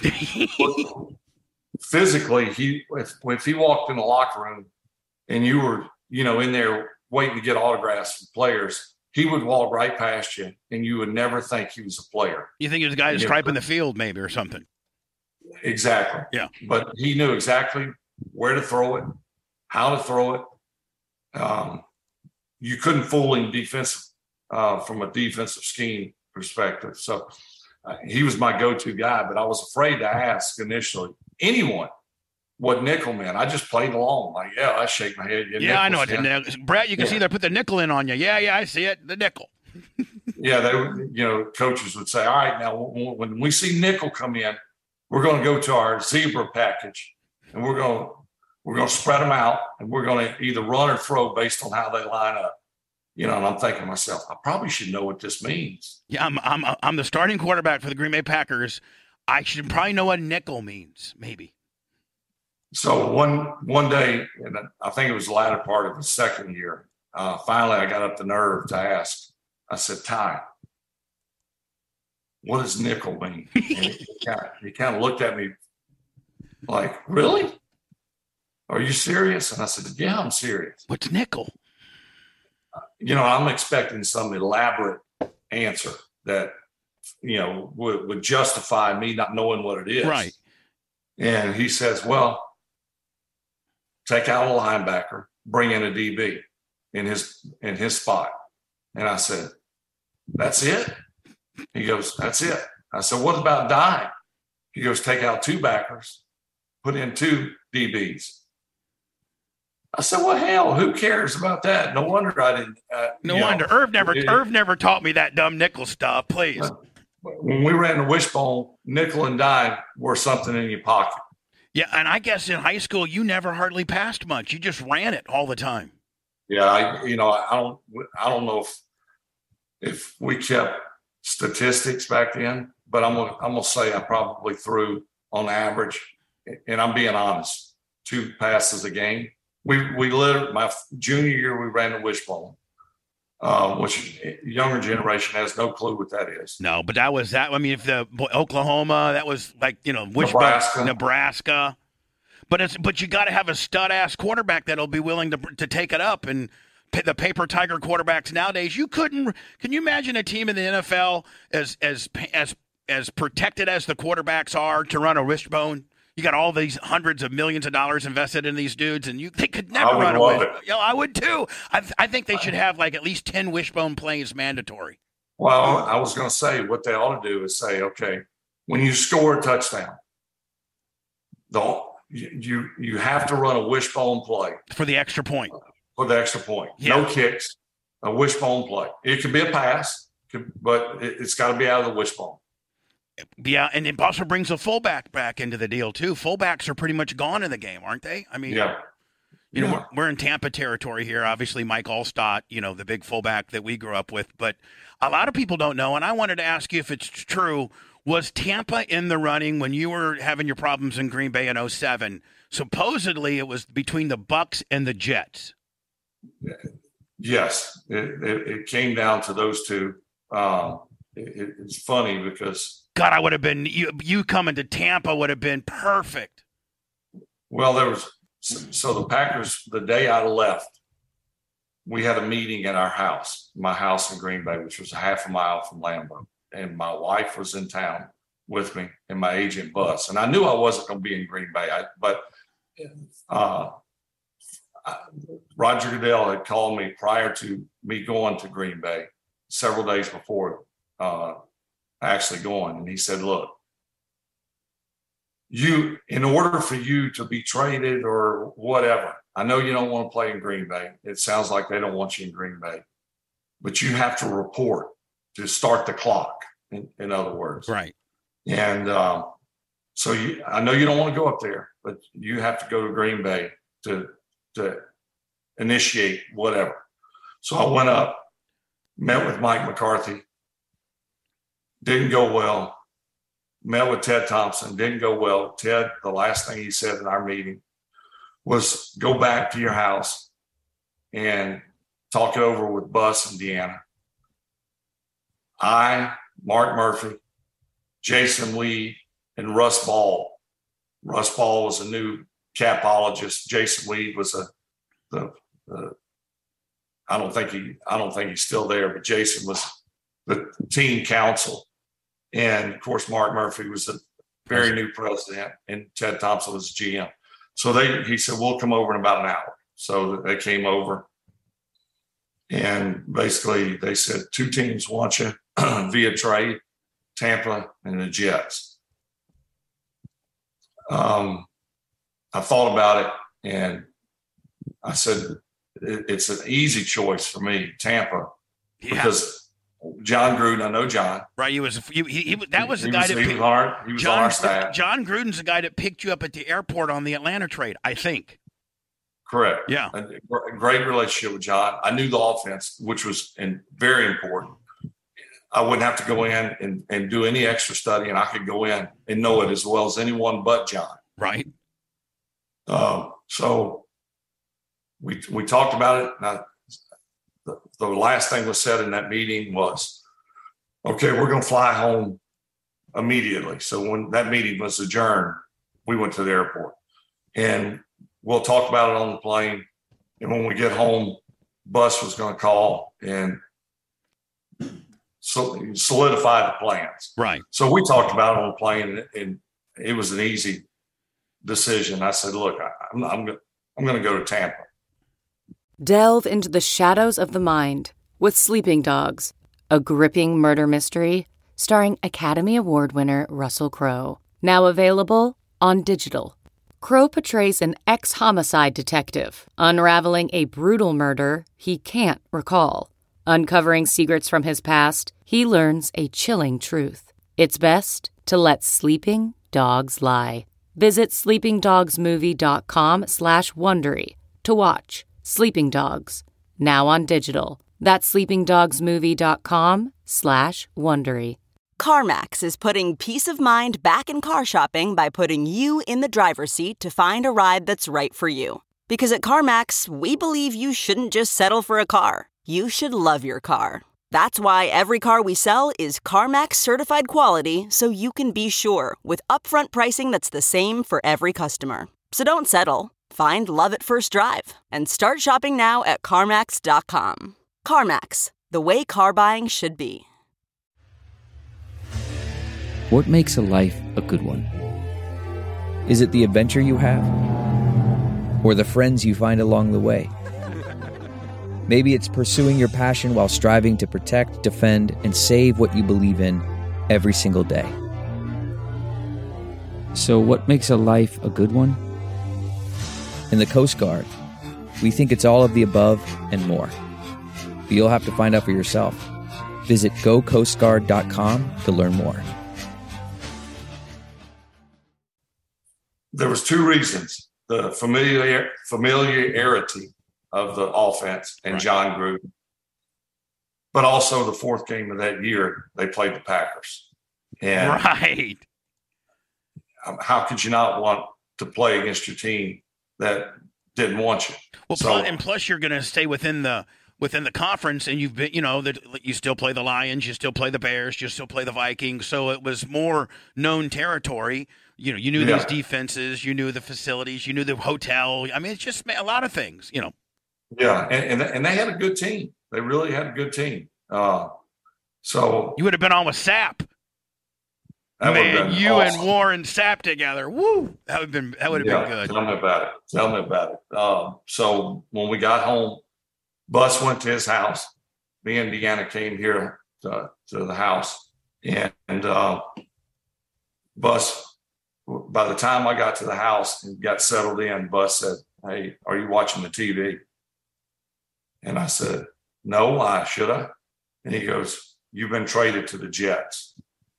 [SPEAKER 3] Physically, he if, if he walked in the locker room and you were, you know, in there waiting to get autographs from players, he would walk right past you and you would never think he was a player.
[SPEAKER 2] You think he was a guy that's
[SPEAKER 3] Yeah.
[SPEAKER 2] striping the field, maybe, or something?
[SPEAKER 3] Exactly.
[SPEAKER 2] Yeah.
[SPEAKER 3] But he knew exactly where to throw it, how to throw it. Um, you couldn't fool him defensive uh, from a defensive scheme perspective. So uh, he was my go-to guy, but I was afraid to ask initially anyone what nickel meant. I just played along. Like, yeah, I shake my head.
[SPEAKER 2] Yeah, I know it.
[SPEAKER 3] Yeah.
[SPEAKER 2] Brett, you can
[SPEAKER 3] Yeah.
[SPEAKER 2] see they put the nickel in on you. Yeah, yeah, I see it. The nickel.
[SPEAKER 3] Yeah, they would, you know, coaches would say, all right, now when when we see nickel come in, we're going to go to our zebra package and we're going to, we're going to spread them out and we're going to either run or throw based on how they line up. You know, and I'm thinking to myself, I probably should know what this means.
[SPEAKER 2] Yeah, I'm I'm I'm the starting quarterback for the Green Bay Packers. I should probably know what nickel means, maybe.
[SPEAKER 3] So one one day, and I think it was the latter part of the second year, uh, finally I got up the nerve to ask. I said, Ty, what does nickel mean? And he kind of, he kind of looked at me like, really? Are you serious? And I said, yeah, I'm serious.
[SPEAKER 2] What's nickel?
[SPEAKER 3] You know, I'm expecting some elaborate answer that, you know, would, would justify me not knowing what it is.
[SPEAKER 2] Right.
[SPEAKER 3] And he says, well, take out a linebacker, bring in a D B in his in his spot. And I said, that's it? He goes, that's it. I said, what about dime? He goes, take out two backers, put in two D Bs. I said, well, hell, who cares about that? No wonder I didn't. Uh,
[SPEAKER 2] No
[SPEAKER 3] you
[SPEAKER 2] wonder.
[SPEAKER 3] know,
[SPEAKER 2] Irv never
[SPEAKER 3] it-
[SPEAKER 2] Irv never taught me that dumb nickel stuff, please.
[SPEAKER 3] When we ran the wishbone, nickel and dime were something in your pocket.
[SPEAKER 2] Yeah, and I guess in high school you never hardly passed much. You just ran it all the time.
[SPEAKER 3] Yeah, I, you know, I don't, I don't know if if we kept statistics back then, but I'm gonna, I'm gonna say I probably threw on average, and I'm being honest, two passes a game. We we literally my junior year we ran the wishbone, uh, which younger generation has no clue what that is.
[SPEAKER 2] No, but that was that. I mean, if the Oklahoma, that was like, you know, wishbone,
[SPEAKER 3] Nebraska.
[SPEAKER 2] Nebraska. But it's but you got to have a stud ass quarterback that'll be willing to to take it up. And p- the paper tiger quarterbacks nowadays, you couldn't. Can you imagine a team in the N F L as as as as protected as the quarterbacks are to run a wishbone? You got all these hundreds of millions of dollars invested in these dudes, and you they could never
[SPEAKER 3] I would
[SPEAKER 2] run a
[SPEAKER 3] love
[SPEAKER 2] wishbone. You know, I would too. I th- I think they should have like at least ten wishbone plays mandatory.
[SPEAKER 3] Well, I was going to say what they ought to do is say, okay, when you score a touchdown, the you you have to run a wishbone play
[SPEAKER 2] for the extra point.
[SPEAKER 3] For the extra point,
[SPEAKER 2] yeah.
[SPEAKER 3] No kicks, a wishbone play. It could be a pass, but it's got to be out of the wishbone.
[SPEAKER 2] Yeah, and it also brings a fullback back into the deal too. Fullbacks are pretty much gone in the game, aren't they? I mean,
[SPEAKER 3] yeah.
[SPEAKER 2] You know,
[SPEAKER 3] yeah.
[SPEAKER 2] we're, we're in Tampa territory here. Obviously, Mike Alstott, you know, the big fullback that we grew up with. But a lot of people don't know, and I wanted to ask you if it's true. Was Tampa in the running when you were having your problems in Green Bay in oh seven? Supposedly, it was between the Bucs and the Jets.
[SPEAKER 3] Yes, it, it, it came down to those two. Um, it, it's funny because
[SPEAKER 2] God, I would have been you. You coming to Tampa would have been perfect.
[SPEAKER 3] Well, there was so the Packers. The day I left, we had a meeting at our house, my house in Green Bay, which was a half a mile from Lambeau, and my wife was in town with me, and my agent Bus, and I knew I wasn't going to be in Green Bay, I, but. Uh, Roger Goodell had called me prior to me going to Green Bay several days before uh, actually going. And he said, look, you, in order for you to be traded or whatever, I know you don't want to play in Green Bay. It sounds like they don't want you in Green Bay, but you have to report to start the clock, in, in other words.
[SPEAKER 2] Right.
[SPEAKER 3] And um, so you, I know you don't want to go up there, but you have to go to Green Bay to to initiate whatever. So I went up, met with Mike McCarthy, didn't go well, met with Ted Thompson, didn't go well. Ted, the last thing he said in our meeting was go back to your house and talk it over with Bus and Deanna. I, Mark Murphy, Jason Weed, and Russ Ball. Russ Ball was a new capologist. Jason Weed was a the, the I don't think he I don't think he's still there, but Jason was the team counsel, and of course Mark Murphy was a very new president, and Ted Thompson was G M. So they he said we'll come over in about an hour. So they came over, and basically they said two teams want you via trade, Tampa and the Jets. Um. I thought about it, and I said, it's an easy choice for me, Tampa, yeah. because John Gruden, I know John.
[SPEAKER 2] Right, he was. He, he, he that was the
[SPEAKER 3] he
[SPEAKER 2] guy
[SPEAKER 3] was,
[SPEAKER 2] that
[SPEAKER 3] he
[SPEAKER 2] picked,
[SPEAKER 3] was hard. He was
[SPEAKER 2] John,
[SPEAKER 3] on our staff.
[SPEAKER 2] John Gruden's the guy that picked you up at the airport on the Atlanta trade, I think.
[SPEAKER 3] Correct.
[SPEAKER 2] Yeah,
[SPEAKER 3] a great relationship with John. I knew the offense, which was and very important. I wouldn't have to go in and, and do any extra study, and I could go in and know it as well as anyone but John.
[SPEAKER 2] Right.
[SPEAKER 3] Um, so we we talked about it. And I, the, the last thing was said in that meeting was, okay, we're going to fly home immediately. So when that meeting was adjourned, we went to the airport, and we'll talk about it on the plane. And when we get home, Bus was going to call and so solidify the plans.
[SPEAKER 2] Right.
[SPEAKER 3] So we talked about it on the plane, and, and it was an easy decision. I said, look, I, I'm, I'm, I'm going to go to Tampa.
[SPEAKER 4] Delve into the shadows of the mind with Sleeping Dogs, a gripping murder mystery starring Academy Award winner Russell Crowe. Now available on digital. Crowe portrays an ex-homicide detective unraveling a brutal murder he can't recall. Uncovering secrets from his past, he learns a chilling truth. It's best to let sleeping dogs lie. Visit sleepingdogsmovie.com slash Wondery to watch Sleeping Dogs, now on digital. That's sleepingdogsmovie.com slash Wondery.
[SPEAKER 5] CarMax is putting peace of mind back in car shopping by putting you in the driver's seat to find a ride that's right for you. Because at CarMax, we believe you shouldn't just settle for a car. You should love your car. That's why every car we sell is CarMax certified quality, so you can be sure with upfront pricing that's the same for every customer. So don't settle. Find love at first drive and start shopping now at CarMax dot com. CarMax, the way car buying should be.
[SPEAKER 6] What makes a life a good one? Is it the adventure you have? Or the friends you find along the way? Maybe it's pursuing your passion while striving to protect, defend, and save what you believe in every single day. So what makes a life a good one? In the Coast Guard, we think it's all of the above and more. But you'll have to find out for yourself. Visit go coast guard dot com to learn more.
[SPEAKER 3] There was two reasons: the familiar familiarity of the offense and
[SPEAKER 2] right.
[SPEAKER 3] John Gruden, but also the fourth game of that year they played the Packers. And
[SPEAKER 2] right.
[SPEAKER 3] how could you not want to play against your team that didn't want you?
[SPEAKER 2] Well,
[SPEAKER 3] so,
[SPEAKER 2] plus, and plus you're going to stay within the within the conference, and you've been, you know, that you still play the Lions, you still play the Bears, you still play the Vikings. So it was more known territory. You know, you knew
[SPEAKER 3] yeah.
[SPEAKER 2] these defenses, you knew the facilities, you knew the hotel. I mean, it's just a lot of things, you know.
[SPEAKER 3] Yeah, and and, and they had a good team. They really had a good team. Uh, so
[SPEAKER 2] you would have been on with Sapp. Man, you awesome. and Warren Sapp together. Woo! That would have been that would have
[SPEAKER 3] yeah,
[SPEAKER 2] been good.
[SPEAKER 3] Tell me about it. Tell me about it. Um, so when we got home, Bus went to his house. Me and Deanna came here to, to the house, and, and uh, Bus. By the time I got to the house and got settled in, Bus said, "Hey, are you watching the T V?" And I said, "No, why should I?" And he goes, "You've been traded to the Jets."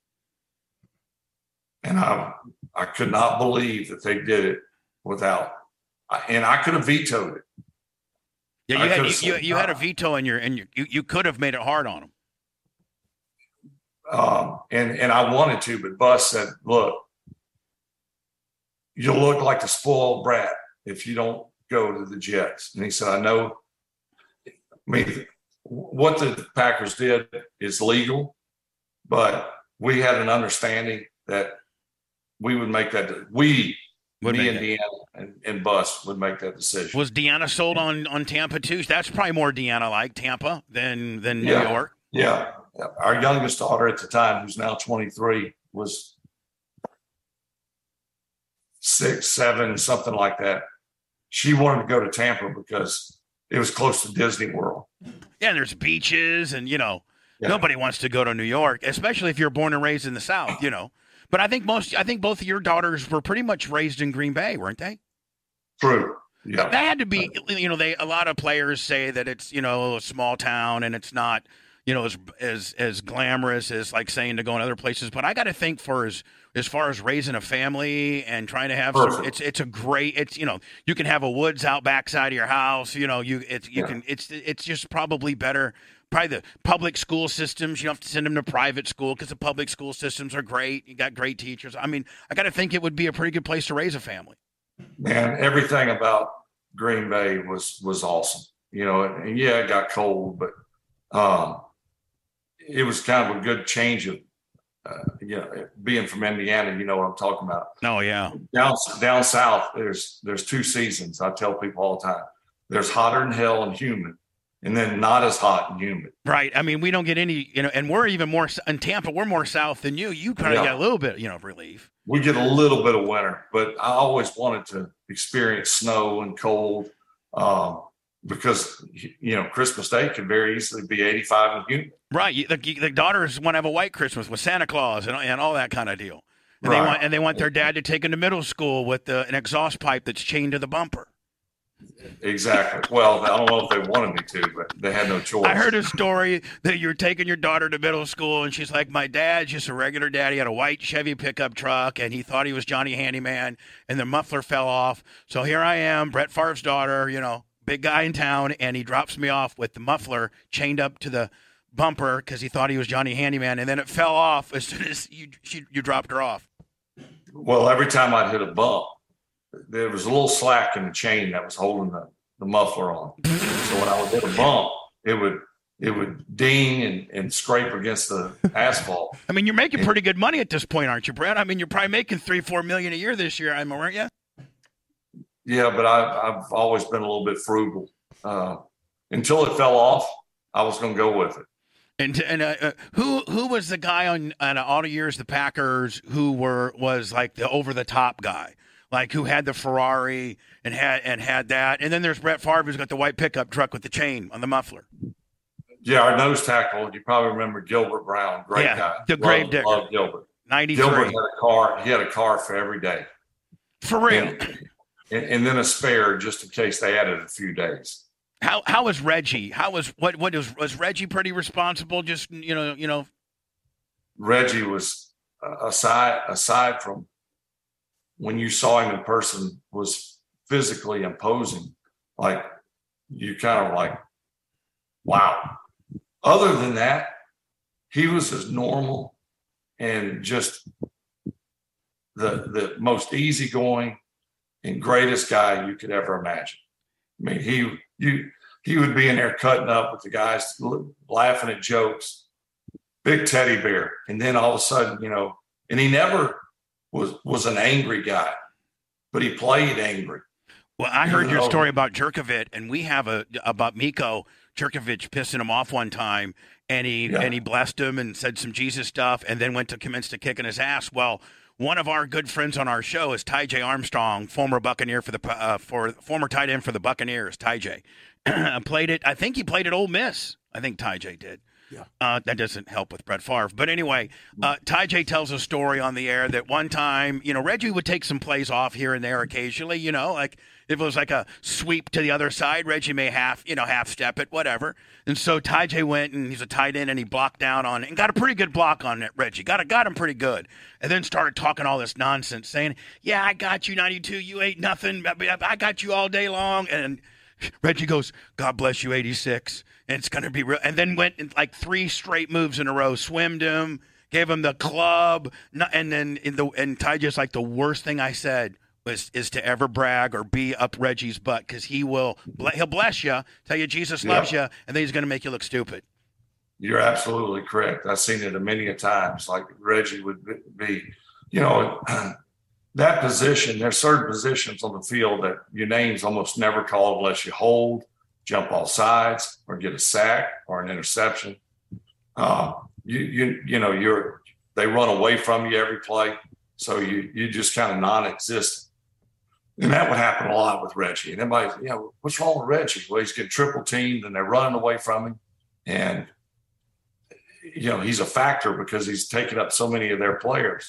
[SPEAKER 3] And I, I could not believe that they did it without, and I could have vetoed it.
[SPEAKER 2] Yeah, you had you, you, you had a veto in your, and you, you could have made it hard on them.
[SPEAKER 3] Um, and and I wanted to, but Bus said, "Look, you'll look like a spoiled brat if you don't go to the Jets." And he said, "I know. I mean, what the Packers did is legal, but we had an understanding that." We would make that. We, would me and Deanna and, and Bus would make that decision.
[SPEAKER 2] Was Deanna sold on, on Tampa too? That's probably more Deanna like Tampa than than New
[SPEAKER 3] yeah,
[SPEAKER 2] York.
[SPEAKER 3] Yeah. Our youngest daughter at the time, who's now twenty-three, was six, seven, something like that. She wanted to go to Tampa because it was close to Disney World.
[SPEAKER 2] Yeah, and there's beaches, and you know,
[SPEAKER 3] yeah.
[SPEAKER 2] nobody wants to go to New York, especially if you're born and raised in the South. You know. But I think most, I think both of your daughters were pretty much raised in Green Bay, weren't they?
[SPEAKER 3] True. Yeah.
[SPEAKER 2] That had to be, you know, they, a lot of players say that it's, you know, a small town and it's not, you know, as, as, as glamorous as like saying to go in other places. But I got to think for as, as far as raising a family and trying to have some, it's, it's a great, it's, you know, you can have a woods out backside of your house, you know, you, it's, you yeah. can, it's, it's just probably better. Probably the public school systems. You don't have to send them to private school because the public school systems are great. You got great teachers. I mean, I got to think it would be a pretty good place to raise a family.
[SPEAKER 3] Man, everything about Green Bay was was awesome. You know, and, and yeah, it got cold, but um, it was kind of a good change of, uh, you know, being from Indiana. You know what I'm talking about?
[SPEAKER 2] Oh yeah.
[SPEAKER 3] Down down south, there's there's two seasons. I tell people all the time. There's hotter than hell and humid. And then not as hot and humid.
[SPEAKER 2] Right. I mean, we don't get any, you know, and we're even more in Tampa. We're more south than you. You kind of
[SPEAKER 3] yeah.
[SPEAKER 2] get a little bit, you know, of relief.
[SPEAKER 3] We get a little bit of winter, but I always wanted to experience snow and cold um, because, you know, Christmas Day could very easily be eighty-five and humid.
[SPEAKER 2] Right. The, the daughters want to have a white Christmas with Santa Claus and, and all that kind of deal. And
[SPEAKER 3] right.
[SPEAKER 2] they want and they want their dad to take them to middle school with the, an exhaust pipe that's chained to the bumper.
[SPEAKER 3] Exactly. Well, I don't know if they wanted me to, but they had no choice.
[SPEAKER 2] I heard a story that you're taking your daughter to middle school, and she's like, my dad's just a regular dad. He had a white Chevy pickup truck, and he thought he was Johnny Handyman, and the muffler fell off. So here I am, Brett Favre's daughter, you know, big guy in town, and he drops me off with the muffler chained up to the bumper because he thought he was Johnny Handyman, and then it fell off as soon as you, she, you dropped her off.
[SPEAKER 3] Well, every time I'd hit a bump, there was a little slack in the chain that was holding the, the muffler on. So when I would hit a bump, it would it would ding and, and scrape against the asphalt.
[SPEAKER 2] I mean, you're making pretty good money at this point, aren't you, Brad? I mean, you're probably making three, four million a year this year, I weren't you?
[SPEAKER 3] Yeah, but I, I've always been a little bit frugal. Uh, until it fell off, I was going to go with it.
[SPEAKER 2] And and uh, uh, who who was the guy on on all the years the Packers who were was like the over the top guy? Like who had the Ferrari and had and had that, and then there's Brett Favre who's got the white pickup truck with the chain on the muffler.
[SPEAKER 3] Yeah, our nose tackle. You probably remember Gilbert Brown, great
[SPEAKER 2] yeah,
[SPEAKER 3] guy.
[SPEAKER 2] The grave digger.
[SPEAKER 3] Love Gilbert.
[SPEAKER 2] ninety-three.
[SPEAKER 3] Gilbert had a car. He had a car for every day.
[SPEAKER 2] For real.
[SPEAKER 3] And, and, and then a spare just in case they added a few days.
[SPEAKER 2] How how was Reggie? How was what what was was Reggie pretty responsible? Just you know you know.
[SPEAKER 3] Reggie was uh, aside aside from when you saw him in person was physically imposing. Like you kind of like, wow. Other than that, he was as normal and just the the most easygoing and greatest guy you could ever imagine. I mean, he you he would be in there cutting up with the guys, laughing at jokes, big teddy bear, and then all of a sudden, you know, and he never was was an angry guy, but he played angry.
[SPEAKER 2] Well, I heard
[SPEAKER 3] you
[SPEAKER 2] your
[SPEAKER 3] know?
[SPEAKER 2] story about Jerkovic, and we have a about Miko Jerkovic pissing him off one time, and he
[SPEAKER 3] Yeah.
[SPEAKER 2] and he blessed him and said some Jesus stuff, and then went to commence to kicking his ass. Well, one of our good friends on our show is Ty J Armstrong, former Buccaneer for the uh, for former tight end for the Buccaneers. Ty J played it. I think he played at Ole Miss. I think Ty J did.
[SPEAKER 3] Yeah.
[SPEAKER 2] Uh, that doesn't help with Brett Favre. But anyway, uh, Ty J tells a story on the air that one time, you know, Reggie would take some plays off here and there occasionally, you know, like if it was like a sweep to the other side, Reggie may half, you know, half step it, whatever. And so Ty J went and he's a tight end and he blocked down on it and got a pretty good block on it, Reggie. Got, a, got him pretty good. And then started talking all this nonsense saying, yeah, I got you, ninety-two, you ain't nothing. I got you all day long. And Reggie goes, God bless you, eighty-six. And it's going to be real. And then went in like three straight moves in a row, swimmed him, gave him the club. And then in the and Ty just like the worst thing I said was is to ever brag or be up Reggie's butt because he will he'll bless you, tell you Jesus loves
[SPEAKER 3] Yeah.
[SPEAKER 2] you, and then he's going to make you look stupid.
[SPEAKER 3] You're absolutely correct. I've seen it a many a times. Like Reggie would be, you know, that position. There's certain positions on the field that your name's almost never called unless you hold, jump all sides, or get a sack or an interception. Uh, you you you know you're they run away from you every play, so you you just kind of non-existent. And that would happen a lot with Reggie. And everybody's, you know, what's wrong with Reggie? Well, he's getting triple teamed and they're running away from him, and you know he's a factor because he's taken up so many of their players.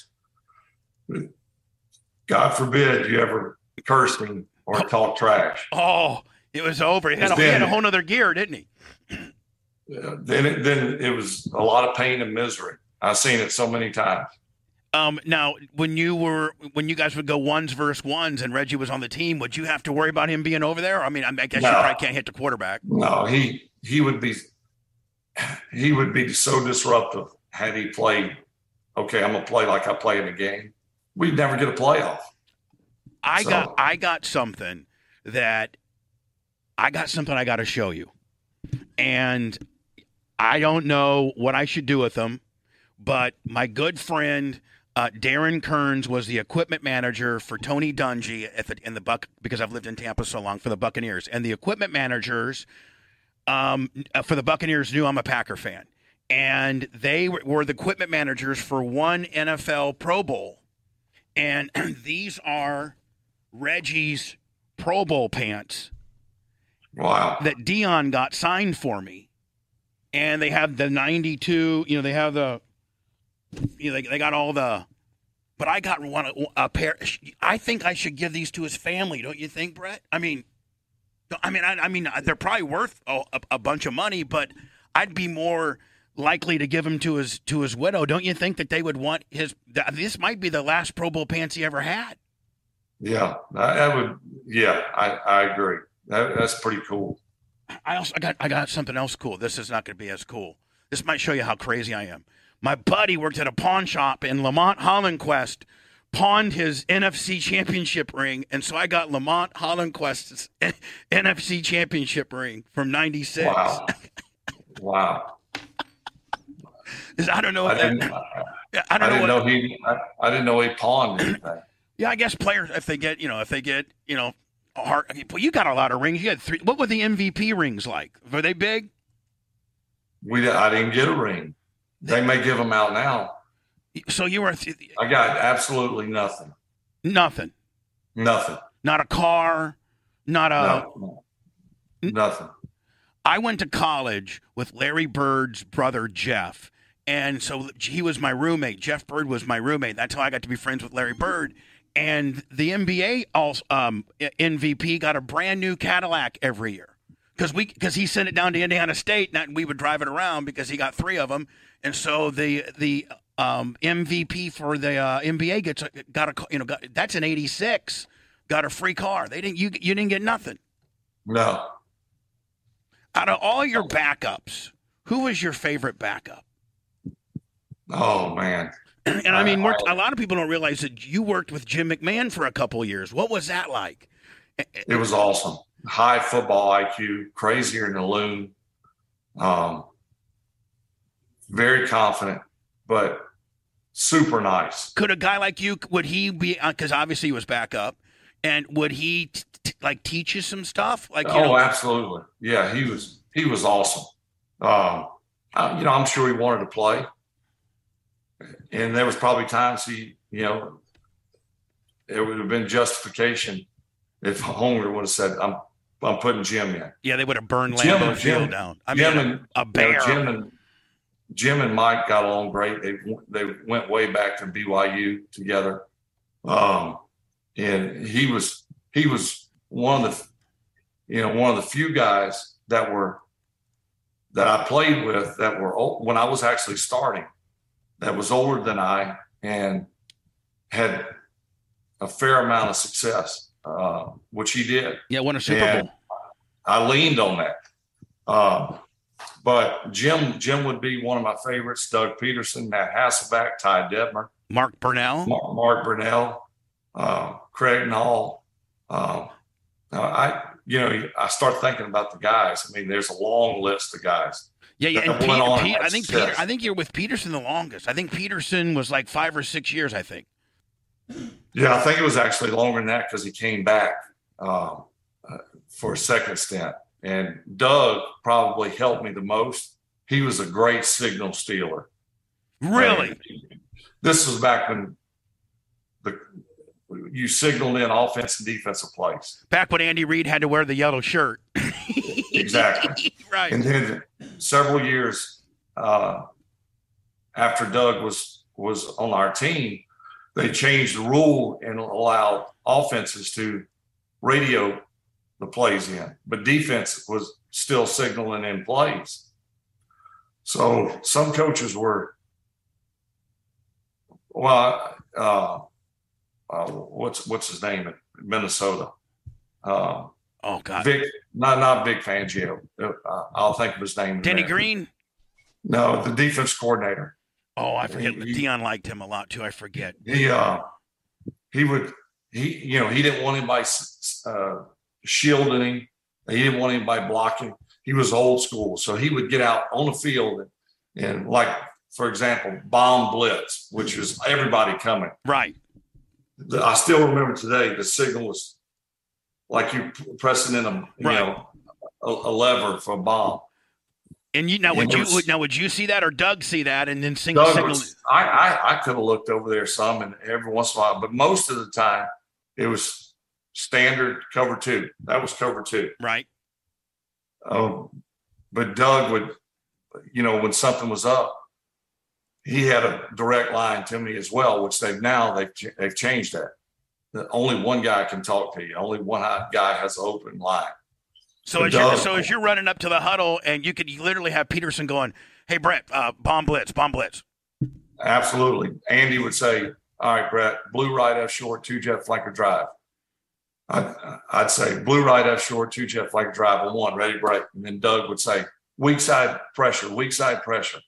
[SPEAKER 3] God forbid you ever curse him or talk trash.
[SPEAKER 2] Oh, it was over. He had, a, he had a whole other gear, didn't he?
[SPEAKER 3] Uh, then, it, then it was a lot of pain and misery. I've seen it so many times.
[SPEAKER 2] Um, now, when you were when you guys would go ones versus ones, and Reggie was on the team, would you have to worry about him being over there? I mean, I guess
[SPEAKER 3] No.
[SPEAKER 2] you probably can't hit the quarterback.
[SPEAKER 3] No, he he would be he would be so disruptive had he played. Okay, I'm gonna play like I play in the game. We'd never get a playoff.
[SPEAKER 2] I
[SPEAKER 3] So-
[SPEAKER 2] got I got something that I got something I got to show you, and I don't know what I should do with them, but my good friend uh, Darren Kearns was the equipment manager for Tony Dungy at the in the Buck because I've lived in Tampa so long for the Buccaneers, and the equipment managers um, for the Buccaneers knew I'm a Packer fan, and they were the equipment managers for one N F L Pro Bowl, and these are Reggie's Pro Bowl pants
[SPEAKER 3] Wow.
[SPEAKER 2] that Dion got signed for me, and they have the ninety-two. You know, they have the. You know, they they got all the, but I got one a pair. I think I should give these to his family. Don't you think, Brett? I mean, I mean, I, I mean, they're probably worth a, a bunch of money, but I'd be more likely to give them to his to his widow. Don't you think that they would want his? This might be the last Pro Bowl pants he ever had.
[SPEAKER 3] Yeah, I, I would. Yeah, I, I agree. That, that's pretty cool.
[SPEAKER 2] I also I got I got something else cool. This is not going to be as cool. This might show you how crazy I am. My buddy worked at a pawn shop in Lamont Hollandquest, pawned his N F C championship ring, and so I got Lamont Hollandquest's N F C championship ring from ninety-six.
[SPEAKER 3] Wow. Wow.
[SPEAKER 2] I don't know.
[SPEAKER 3] I
[SPEAKER 2] If
[SPEAKER 3] didn't,
[SPEAKER 2] that,
[SPEAKER 3] I,
[SPEAKER 2] I don't
[SPEAKER 3] I
[SPEAKER 2] know.
[SPEAKER 3] didn't
[SPEAKER 2] what,
[SPEAKER 3] know he. I, I didn't know he pawned anything.
[SPEAKER 2] Yeah, I guess players if they get you know if they get you know hard. Well, you got a lot of rings. You had three. What were the M V P rings like? Were they big?
[SPEAKER 3] We. I didn't get a ring. They may give them out now.
[SPEAKER 2] So you were
[SPEAKER 3] I got absolutely nothing.
[SPEAKER 2] nothing.
[SPEAKER 3] Nothing.
[SPEAKER 2] Not a car. Not a.
[SPEAKER 3] No, no. Nothing.
[SPEAKER 2] I went to college with Larry Bird's brother, Jeff. And so he was my roommate. Jeff Bird was my roommate. That's how I got to be friends with Larry Bird. And the N B A also, um, M V P got a brand new Cadillac every year because we because he sent it down to Indiana State and we would drive it around because he got three of them. And so the the um, M V P for the uh, N B A gets a, got a you know got, that's an eighty-six, got a free car. They didn't you you didn't get nothing.
[SPEAKER 3] No.
[SPEAKER 2] Out of all your backups, who was your favorite backup?
[SPEAKER 3] Oh man.
[SPEAKER 2] And I mean, we're, a lot of people don't realize that you worked with Jim McMahon for a couple of years. What was that like?
[SPEAKER 3] It was awesome. High football I Q, crazier than a loon. Um, very confident, but super nice.
[SPEAKER 2] Could a guy like you, would he be, because obviously he was back up, and would he t- t- like teach you some stuff? Like, you
[SPEAKER 3] oh,
[SPEAKER 2] know,
[SPEAKER 3] absolutely. Yeah, he was, he was awesome. Um, I, you know, I'm sure he wanted to play. And there was probably times he, you know, it would have been justification if Homer would have said, I'm I'm putting Jim in.
[SPEAKER 2] Yeah, they would have burned
[SPEAKER 3] Jim,
[SPEAKER 2] Lambeau
[SPEAKER 3] Jim,
[SPEAKER 2] Field down. I
[SPEAKER 3] Jim
[SPEAKER 2] mean,
[SPEAKER 3] and,
[SPEAKER 2] a, a bear.
[SPEAKER 3] You know, Jim, and, Jim and Mike got along great. They they went way back to B Y U together. Um, and he was he was one of the, you know, one of the few guys that were, that I played with that were old, when I was actually starting, that was older than I and had a fair amount of success, uh, which he did.
[SPEAKER 2] Yeah, won a Super
[SPEAKER 3] and
[SPEAKER 2] Bowl.
[SPEAKER 3] I leaned on that. Uh, but Jim Jim would be one of my favorites. Doug Peterson, Matt Hasselback, Ty Detmer,
[SPEAKER 2] Mark Burnell.
[SPEAKER 3] Mark, Mark Burnell, uh, Craig Nall. Um, I, you know, I start thinking about the guys. I mean, there's a long list of guys.
[SPEAKER 2] Yeah, yeah. And
[SPEAKER 3] that
[SPEAKER 2] Pete,
[SPEAKER 3] went on
[SPEAKER 2] Pete,
[SPEAKER 3] and
[SPEAKER 2] I think
[SPEAKER 3] success.
[SPEAKER 2] Peter, I think you're with Peterson the longest. I think Peterson was like five or six years. I think.
[SPEAKER 3] Yeah, I think it was actually longer than that because he came back um, uh, for a second stint. And Doug probably helped me the most. He was a great signal stealer.
[SPEAKER 2] Really?
[SPEAKER 3] And this was back when the you signaled in offense and defensive plays.
[SPEAKER 2] Back when Andy Reid had to wear the yellow shirt.
[SPEAKER 3] Exactly.
[SPEAKER 2] Right.
[SPEAKER 3] And then several years uh, after Doug was was on our team, they changed the rule and allowed offenses to radio the plays in, but defense was still signaling in plays. So some coaches were, well, uh, uh, what's what's his name in Minnesota? Uh,
[SPEAKER 2] oh God,
[SPEAKER 3] Vic, not not Vic Fangio. Uh, I'll think of his name. in a
[SPEAKER 2] Denny
[SPEAKER 3] minute.
[SPEAKER 2] Green.
[SPEAKER 3] No, the defense coordinator.
[SPEAKER 2] Oh, I forget.
[SPEAKER 3] He-
[SPEAKER 2] Dion liked him a lot too. I forget.
[SPEAKER 3] He uh, he would he you know he didn't want anybody uh, shielding him. He didn't want anybody blocking. He was old school, so he would get out on the field and, and like for example, bomb blitz, which was everybody coming.
[SPEAKER 2] Right.
[SPEAKER 3] The- I still remember today the signal was like you pressing in a you
[SPEAKER 2] Right.
[SPEAKER 3] know a, a lever for a bomb.
[SPEAKER 2] And you now
[SPEAKER 3] Yeah,
[SPEAKER 2] would
[SPEAKER 3] it
[SPEAKER 2] you
[SPEAKER 3] was-
[SPEAKER 2] would, now would you see that or Doug see that and then sing
[SPEAKER 3] Doug
[SPEAKER 2] signal?
[SPEAKER 3] was- I, I, I could have looked over there some and every once in a while, but most of the time it was standard cover two. That was cover two.
[SPEAKER 2] Right.
[SPEAKER 3] Um, but Doug would, you know, when something was up, he had a direct line to me as well, which they've now they've ch- they've changed that. That only one guy can talk to you. Only one guy has an open line.
[SPEAKER 2] So
[SPEAKER 3] But
[SPEAKER 2] as you're,
[SPEAKER 3] Doug-
[SPEAKER 2] so as you're running up to the huddle and you could literally have Peterson going, "Hey Brett, uh, bomb blitz, bomb blitz."
[SPEAKER 3] Absolutely. Andy would say, all right, Brett, blue right F short, two jet flanker drive. I'd, I'd say blue right F short, two jet flanker drive on one, ready, break. And then Doug would say, weak side pressure, weak side pressure.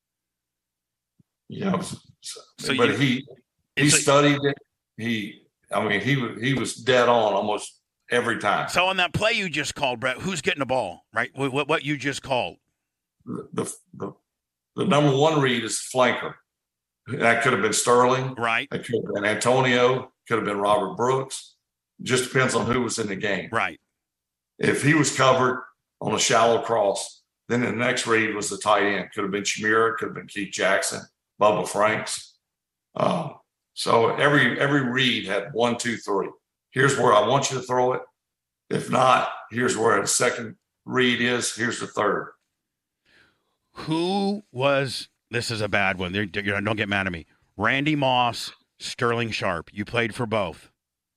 [SPEAKER 3] You know, so,
[SPEAKER 2] So
[SPEAKER 3] but
[SPEAKER 2] you-
[SPEAKER 3] he he
[SPEAKER 2] it's a-
[SPEAKER 3] studied it. He, I mean, he was he was dead on almost every time.
[SPEAKER 2] So on that play you just called, Brett, who's getting the ball? Right. What what, what you just called?
[SPEAKER 3] The, the the the number one read is flanker. That could have been Sterling.
[SPEAKER 2] Right.
[SPEAKER 3] It could have been Antonio, could have been Robert Brooks. Just depends on who was in the game.
[SPEAKER 2] Right.
[SPEAKER 3] If he was covered on a shallow cross, then the next read was the tight end. Could have been Shamira, could have been Keith Jackson, Bubba Franks. Um, so every every read had one, two, three. Here's where I want you to throw it. If not, here's where the second read is. Here's the third.
[SPEAKER 2] Who was? This is a bad one. They're, they're, don't get mad at me. Randy Moss, Sterling Sharpe. You played for both.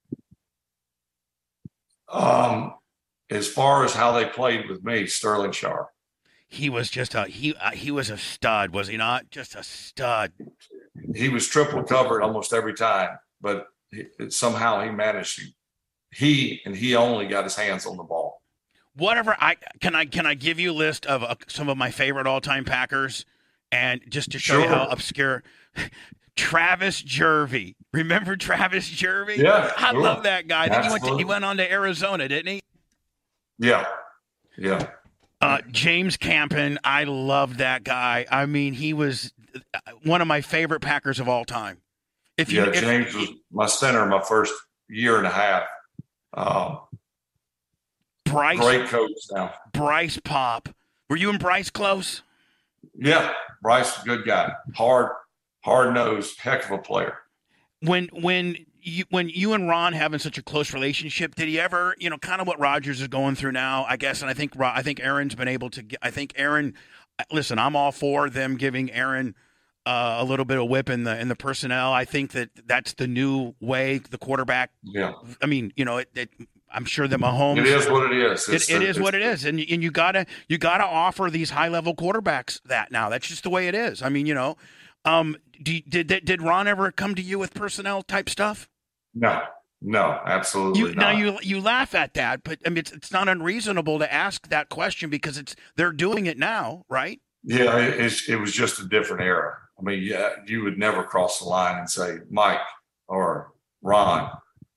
[SPEAKER 3] Um, as far as how they played with me, Sterling Sharpe.
[SPEAKER 2] He was just a he. Uh, he was a stud, was he not? Just a stud.
[SPEAKER 3] He was triple covered almost every time, but he, somehow he managed to. He and he only got his hands on the ball.
[SPEAKER 2] Whatever. I can I can I give you a list of uh, some of my favorite all time Packers, and just to show
[SPEAKER 3] Sure.
[SPEAKER 2] you how obscure. Travis Jervey. Remember Travis Jervey?
[SPEAKER 3] Yeah,
[SPEAKER 2] I
[SPEAKER 3] sure.
[SPEAKER 2] love that guy. I think he went, to, he
[SPEAKER 3] Absolutely.
[SPEAKER 2] went on to Arizona, didn't he?
[SPEAKER 3] Yeah, yeah.
[SPEAKER 2] Uh, James Campen, I love that guy. I mean, he was one of my favorite Packers of all time. If you,
[SPEAKER 3] Yeah,
[SPEAKER 2] if-
[SPEAKER 3] James was my center my first year and a half. Um,
[SPEAKER 2] Bryce,
[SPEAKER 3] great coach now.
[SPEAKER 2] Bryce Pop. Were you and Bryce close?
[SPEAKER 3] Yeah, Bryce, good guy. Hard, hard nosed, heck of a player.
[SPEAKER 2] When when you when you and Ron having such a close relationship, did he ever, you know, kind of what Rodgers is going through now, I guess, and I think Ro- I think Aaron's been able to get, I think Aaron, listen, I'm all for them giving Aaron uh, a little bit of whip in the in the personnel. I think that that's the new way the quarterback.
[SPEAKER 3] Yeah,
[SPEAKER 2] I mean, you know, it, it, I'm sure that Mahomes.
[SPEAKER 3] it is what it is.
[SPEAKER 2] It,
[SPEAKER 3] It's
[SPEAKER 2] it
[SPEAKER 3] the-
[SPEAKER 2] is what it is, and and you gotta you gotta offer these high level quarterbacks that now. That's just the way it is. I mean, you know, um, do you- did did did Ron ever come to you with personnel type stuff?
[SPEAKER 3] No, no, absolutely
[SPEAKER 2] You,
[SPEAKER 3] not.
[SPEAKER 2] now you you laugh at that, but I mean, it's it's not unreasonable to ask that question because it's they're doing it now, right?
[SPEAKER 3] Yeah, it, it's- it was just a different era. I mean, yeah, you would never cross the line and say, Mike or Ron,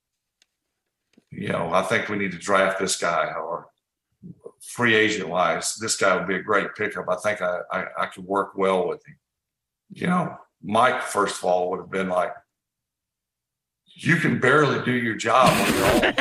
[SPEAKER 3] you know, I think we need to draft this guy, or free agent wise, this guy would be a great pickup. I think I, I, I could work well with him. You know, Mike, first of all, would have been like, you can barely do your job on your own.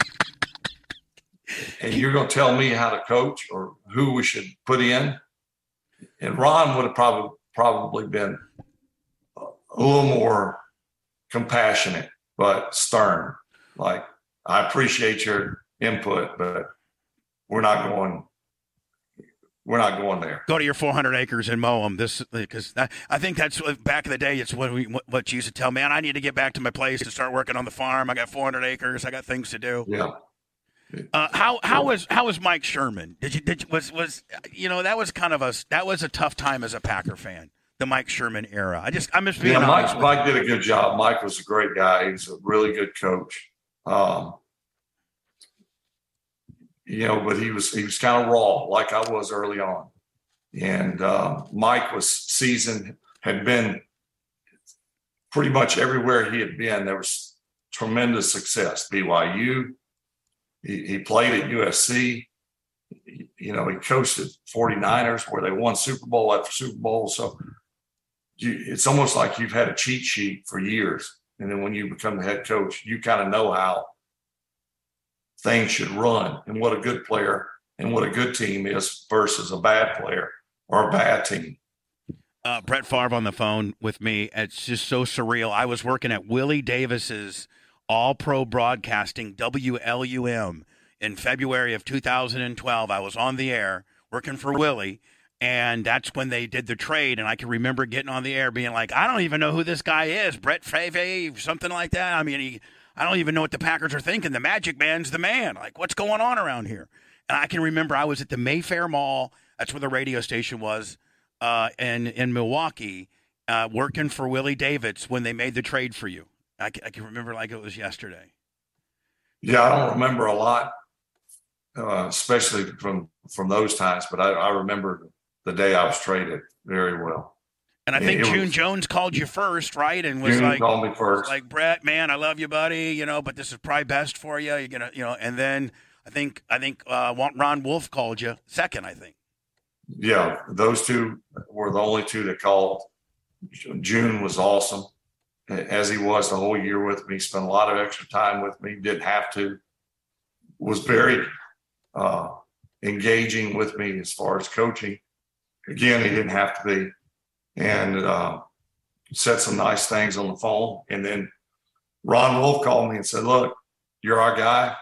[SPEAKER 3] And you're going to tell me how to coach or who we should put in. And Ron would have probably probably been a little more compassionate, but stern. Like, I appreciate your input, but we're not going. We're not going there.
[SPEAKER 2] Go to your four hundred acres and mow them. This because I, I think that's what, back in the day. It's what we what, what you used to tell. Man, I need to get back to my place to start working on the farm. I got four hundred acres. I got things to do.
[SPEAKER 3] Yeah.
[SPEAKER 2] Uh, how how was how was Mike Sherman? Did you did you, was was you know that was kind of a that was a tough time as a Packer fan, the Mike Sherman era. I just I'm just being
[SPEAKER 3] Yeah,
[SPEAKER 2] honest.
[SPEAKER 3] Mike,
[SPEAKER 2] with
[SPEAKER 3] Mike did a good job. Mike was a great guy. He was a really good coach. Um, you know, but he was he was kind of raw, like I was early on. And uh, Mike was seasoned, had been pretty much everywhere he had been. There was tremendous success. B Y U, he, he played at U S C. He, you know, he coached at forty-niners where they won Super Bowl after Super Bowl. So you, it's almost like you've had a cheat sheet for years. And then when you become the head coach, you kind of know how things should run and what a good player and what a good team is versus a bad player or a bad team.
[SPEAKER 2] uh, Brett Favre on the phone with me. It's just so surreal. I was working at Willie Davis's All Pro Broadcasting, W L U M, in February of two thousand twelve. I was on the air working for Willie, and that's when they did the trade. And I can remember getting on the air being like, I don't even know who this guy is, Brett Favre, something like that. I mean, he, I don't even know what the Packers are thinking. The Magic Man's the man. Like, what's going on around here? And I can remember I was at the Mayfair Mall. That's where the radio station was, uh, in, in Milwaukee, uh, working for Willie Davis when they made the trade for you. I, I can remember like it was yesterday.
[SPEAKER 3] Yeah, I don't remember a lot, uh, especially from from those times, but I, I remember the day I was traded very well.
[SPEAKER 2] And I think
[SPEAKER 3] It
[SPEAKER 2] June
[SPEAKER 3] was-
[SPEAKER 2] Jones called you first, right? And was
[SPEAKER 3] June
[SPEAKER 2] like,
[SPEAKER 3] called me first.
[SPEAKER 2] like, Brett, man, I love you, buddy, you know, but this is probably best for you. You're gonna, you know, and then I think I think uh, Ron Wolf called you second, I think.
[SPEAKER 3] Yeah, those two were the only two that called. June was awesome, as he was the whole year with me. Spent a lot of extra time with me. Didn't have to. Was very uh, engaging with me as far as coaching. Again, he didn't have to be, and uh, said some nice things on the phone. And then Ron Wolf called me and said, "Look, you're our guy.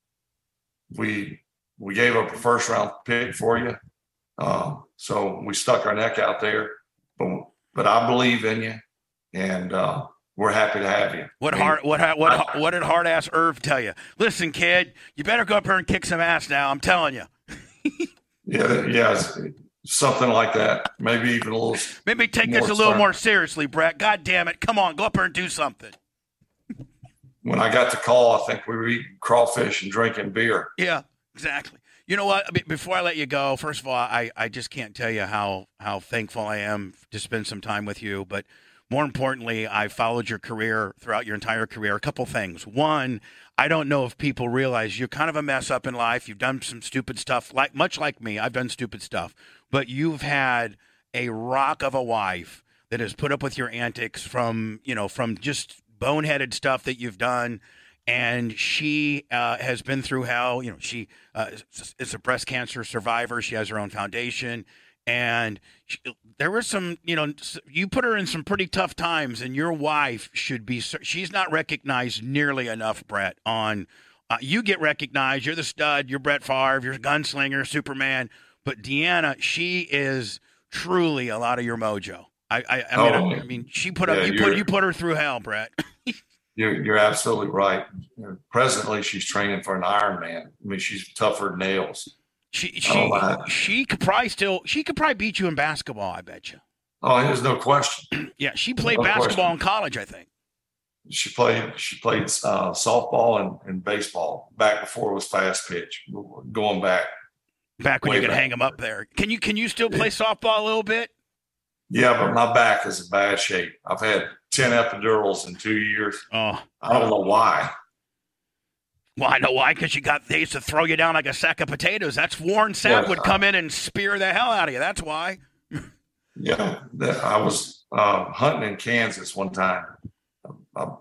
[SPEAKER 3] We we gave up a first round pick for you." Uh, so we stuck our neck out there, but, but I believe in you. And uh, we're happy to have you.
[SPEAKER 2] What
[SPEAKER 3] I mean,
[SPEAKER 2] hard? What hard- what
[SPEAKER 3] I,
[SPEAKER 2] what did hard ass Irv tell you? Listen, kid, you better go up here and kick some ass now. I'm telling you.
[SPEAKER 3] yeah, yeah, it's something like that. Maybe even a little.
[SPEAKER 2] Maybe take
[SPEAKER 3] more
[SPEAKER 2] this a little
[SPEAKER 3] stern.
[SPEAKER 2] more seriously, Brett. God damn it! Come on, go up here and do something.
[SPEAKER 3] When I got the call, I think we were eating crawfish and drinking beer.
[SPEAKER 2] Yeah, exactly. You know what? Before I let you go, first of all, I, I just can't tell you how, how thankful I am to spend some time with you. But more importantly, I followed your career throughout your entire career. A couple things. One, I don't know if people realize you're kind of a mess up in life. You've done some stupid stuff, like much like me. I've done stupid stuff. But you've had a rock of a wife that has put up with your antics from, you know, from just boneheaded stuff that you've done. And she uh, has been through hell. You know, she uh, is a breast cancer survivor. She has her own foundation. And she, there were some, you know, you put her in some pretty tough times. And your wife should be, she's not recognized nearly enough, Brett, on, uh, you get recognized. You're the stud. You're Brett Favre. You're a gunslinger, Superman. But Deanna, she is truly a lot of your mojo. I, I, I mean,
[SPEAKER 3] Oh,
[SPEAKER 2] I, I mean, she put
[SPEAKER 3] yeah,
[SPEAKER 2] up, you put,
[SPEAKER 3] you're-
[SPEAKER 2] you put her through hell, Brett.
[SPEAKER 3] You're, you're absolutely right. Presently, she's training for an Ironman. I mean, she's tougher than nails.
[SPEAKER 2] She she
[SPEAKER 3] Oh, my.
[SPEAKER 2] she could probably still she could probably beat you in basketball. I bet you.
[SPEAKER 3] Oh, there's no question.
[SPEAKER 2] Yeah, she played
[SPEAKER 3] No
[SPEAKER 2] basketball
[SPEAKER 3] question.
[SPEAKER 2] in college, I think.
[SPEAKER 3] She played. She played uh, softball and, and baseball back before it was fast pitch. Going back.
[SPEAKER 2] Back when
[SPEAKER 3] Way
[SPEAKER 2] you could
[SPEAKER 3] back.
[SPEAKER 2] hang them up there. Can you can you still play softball a little bit?
[SPEAKER 3] Yeah, but my back is in bad shape. I've had ten epidurals in two years.
[SPEAKER 2] Oh,
[SPEAKER 3] I don't know why.
[SPEAKER 2] well, I know why. Because you got they used to throw you down like a sack of potatoes. That's Warren Sapp
[SPEAKER 3] Yeah.
[SPEAKER 2] would come in and spear the hell out of you. That's why.
[SPEAKER 3] Yeah, that- I was uh, hunting in Kansas one time. I, I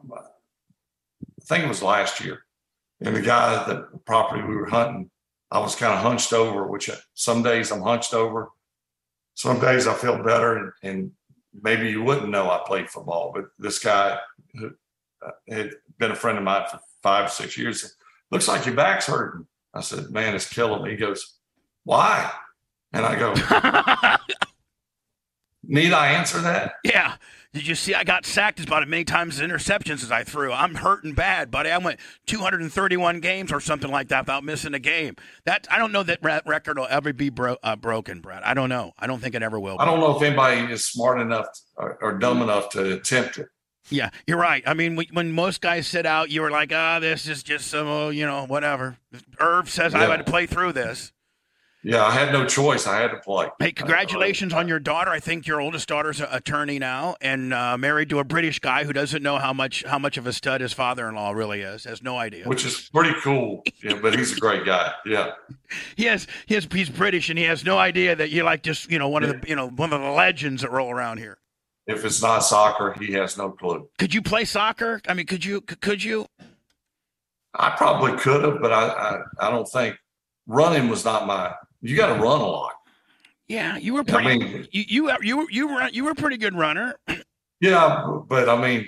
[SPEAKER 3] think it was last year, and the guy at the property we were hunting, I was kind of hunched over. Which some days I'm hunched over, some days I feel better, and, and maybe you wouldn't know I played football, but this guy who uh, had been a friend of mine for five, six years. Said, looks like your back's hurting. I said, man, it's killing me. He goes, why? And I go, need I answer that?
[SPEAKER 2] Yeah. Did you see I got sacked about as many times as interceptions as I threw? I'm hurting bad, buddy. I went two hundred thirty-one games or something like that without missing a game. That I don't know that re- record will ever be bro- uh, broken, Brett. I don't know. I don't think it ever will.
[SPEAKER 3] I don't know if anybody is smart enough or, or dumb enough to attempt it.
[SPEAKER 2] Yeah, you're right. I mean, we, when most guys sit out, you were like, ah, this is just some, uh, you know, whatever. Irv says I
[SPEAKER 3] Yeah.
[SPEAKER 2] had to play through this.
[SPEAKER 3] Yeah, I had no choice. I had to play.
[SPEAKER 2] Hey, congratulations on your daughter. I think your oldest daughter's an attorney now and uh, married to a British guy who doesn't know how much how much of a stud his father-in-law really is. Has no idea.
[SPEAKER 3] Which is pretty cool. Yeah, but he's a great guy. Yeah.
[SPEAKER 2] He has, he has he's British and he has no idea that you're like just you know one of the you know one of the legends that roll around here.
[SPEAKER 3] If it's not soccer, he has no clue.
[SPEAKER 2] Could you play soccer? I mean, could you? Could you?
[SPEAKER 3] I probably could have, but I, I, I don't think running was not my. You got to run a lot.
[SPEAKER 2] Yeah, you were
[SPEAKER 3] I
[SPEAKER 2] pretty.
[SPEAKER 3] mean-
[SPEAKER 2] you you you were you were you were a pretty good runner.
[SPEAKER 3] Yeah, but I mean,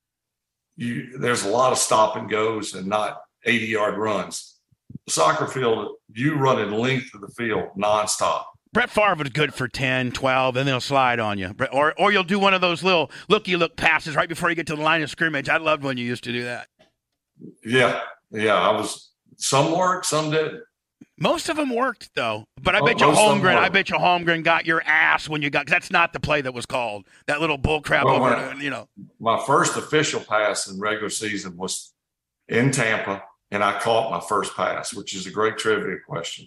[SPEAKER 3] you there's a lot of stop and goes and not eighty yard runs. The soccer field, you run in length of the field nonstop.
[SPEAKER 2] Brett Favre was good for ten, twelve, and they'll slide on you. Or or you'll do one of those little looky-look passes right before you get to the line of scrimmage. I loved when you used to do that.
[SPEAKER 3] Yeah, yeah. I was some worked, some didn't.
[SPEAKER 2] Most of them worked, though. But I
[SPEAKER 3] Oh,
[SPEAKER 2] bet you
[SPEAKER 3] most of them
[SPEAKER 2] Holmgren, I
[SPEAKER 3] worked.
[SPEAKER 2] bet you Holmgren got your ass when you got – that's not the play that was called. That little bull crap
[SPEAKER 3] Oh,
[SPEAKER 2] over,
[SPEAKER 3] wow.
[SPEAKER 2] the- you know.
[SPEAKER 3] My first official pass in regular season was in Tampa, and I caught my first pass, which is a great trivia question.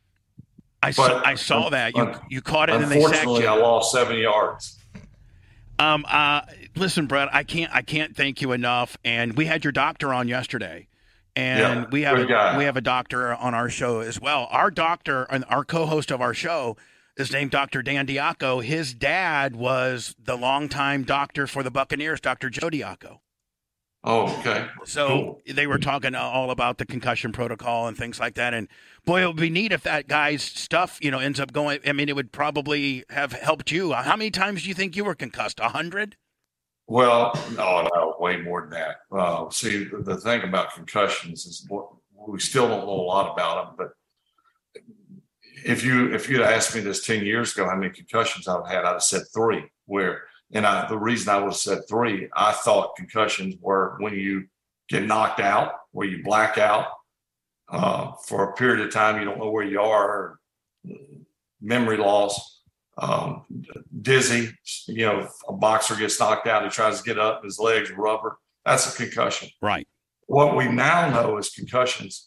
[SPEAKER 2] I saw,
[SPEAKER 3] But,
[SPEAKER 2] I saw
[SPEAKER 3] un-
[SPEAKER 2] that. You
[SPEAKER 3] un-
[SPEAKER 2] you caught it and they sacked
[SPEAKER 3] Unfortunately,
[SPEAKER 2] you.
[SPEAKER 3] I lost seven yards.
[SPEAKER 2] Um, uh, listen, Brett, I can't, I can't thank you enough. And we had your doctor on yesterday, and
[SPEAKER 3] Yeah,
[SPEAKER 2] we have,
[SPEAKER 3] good
[SPEAKER 2] a,
[SPEAKER 3] guy.
[SPEAKER 2] we have a doctor on our show as well. Our doctor and our co-host of our show is named Doctor Dan Diaco. His dad was the longtime doctor for the Buccaneers, Doctor Joe Diaco.
[SPEAKER 3] Oh, okay.
[SPEAKER 2] So
[SPEAKER 3] Cool.
[SPEAKER 2] they were talking all about the concussion protocol and things like that. And boy, it would be neat if that guy's stuff, you know, ends up going. I mean, it would probably have helped you. How many times do you think you were concussed? A hundred?
[SPEAKER 3] Well, no, no, way more than that. Uh, see, the, the thing about concussions is what, we still don't know a lot about them. But if you if you'd asked me this ten years ago, how many concussions I've had, I'd have said three. Where And I, the reason I would have said three, I thought concussions were when you get knocked out, where you black out uh, for a period of time, you don't know where you are, or memory loss, um, dizzy. You know, if a boxer gets knocked out, he tries to get up, his legs are rubber. That's a concussion.
[SPEAKER 2] Right.
[SPEAKER 3] What we now know is concussions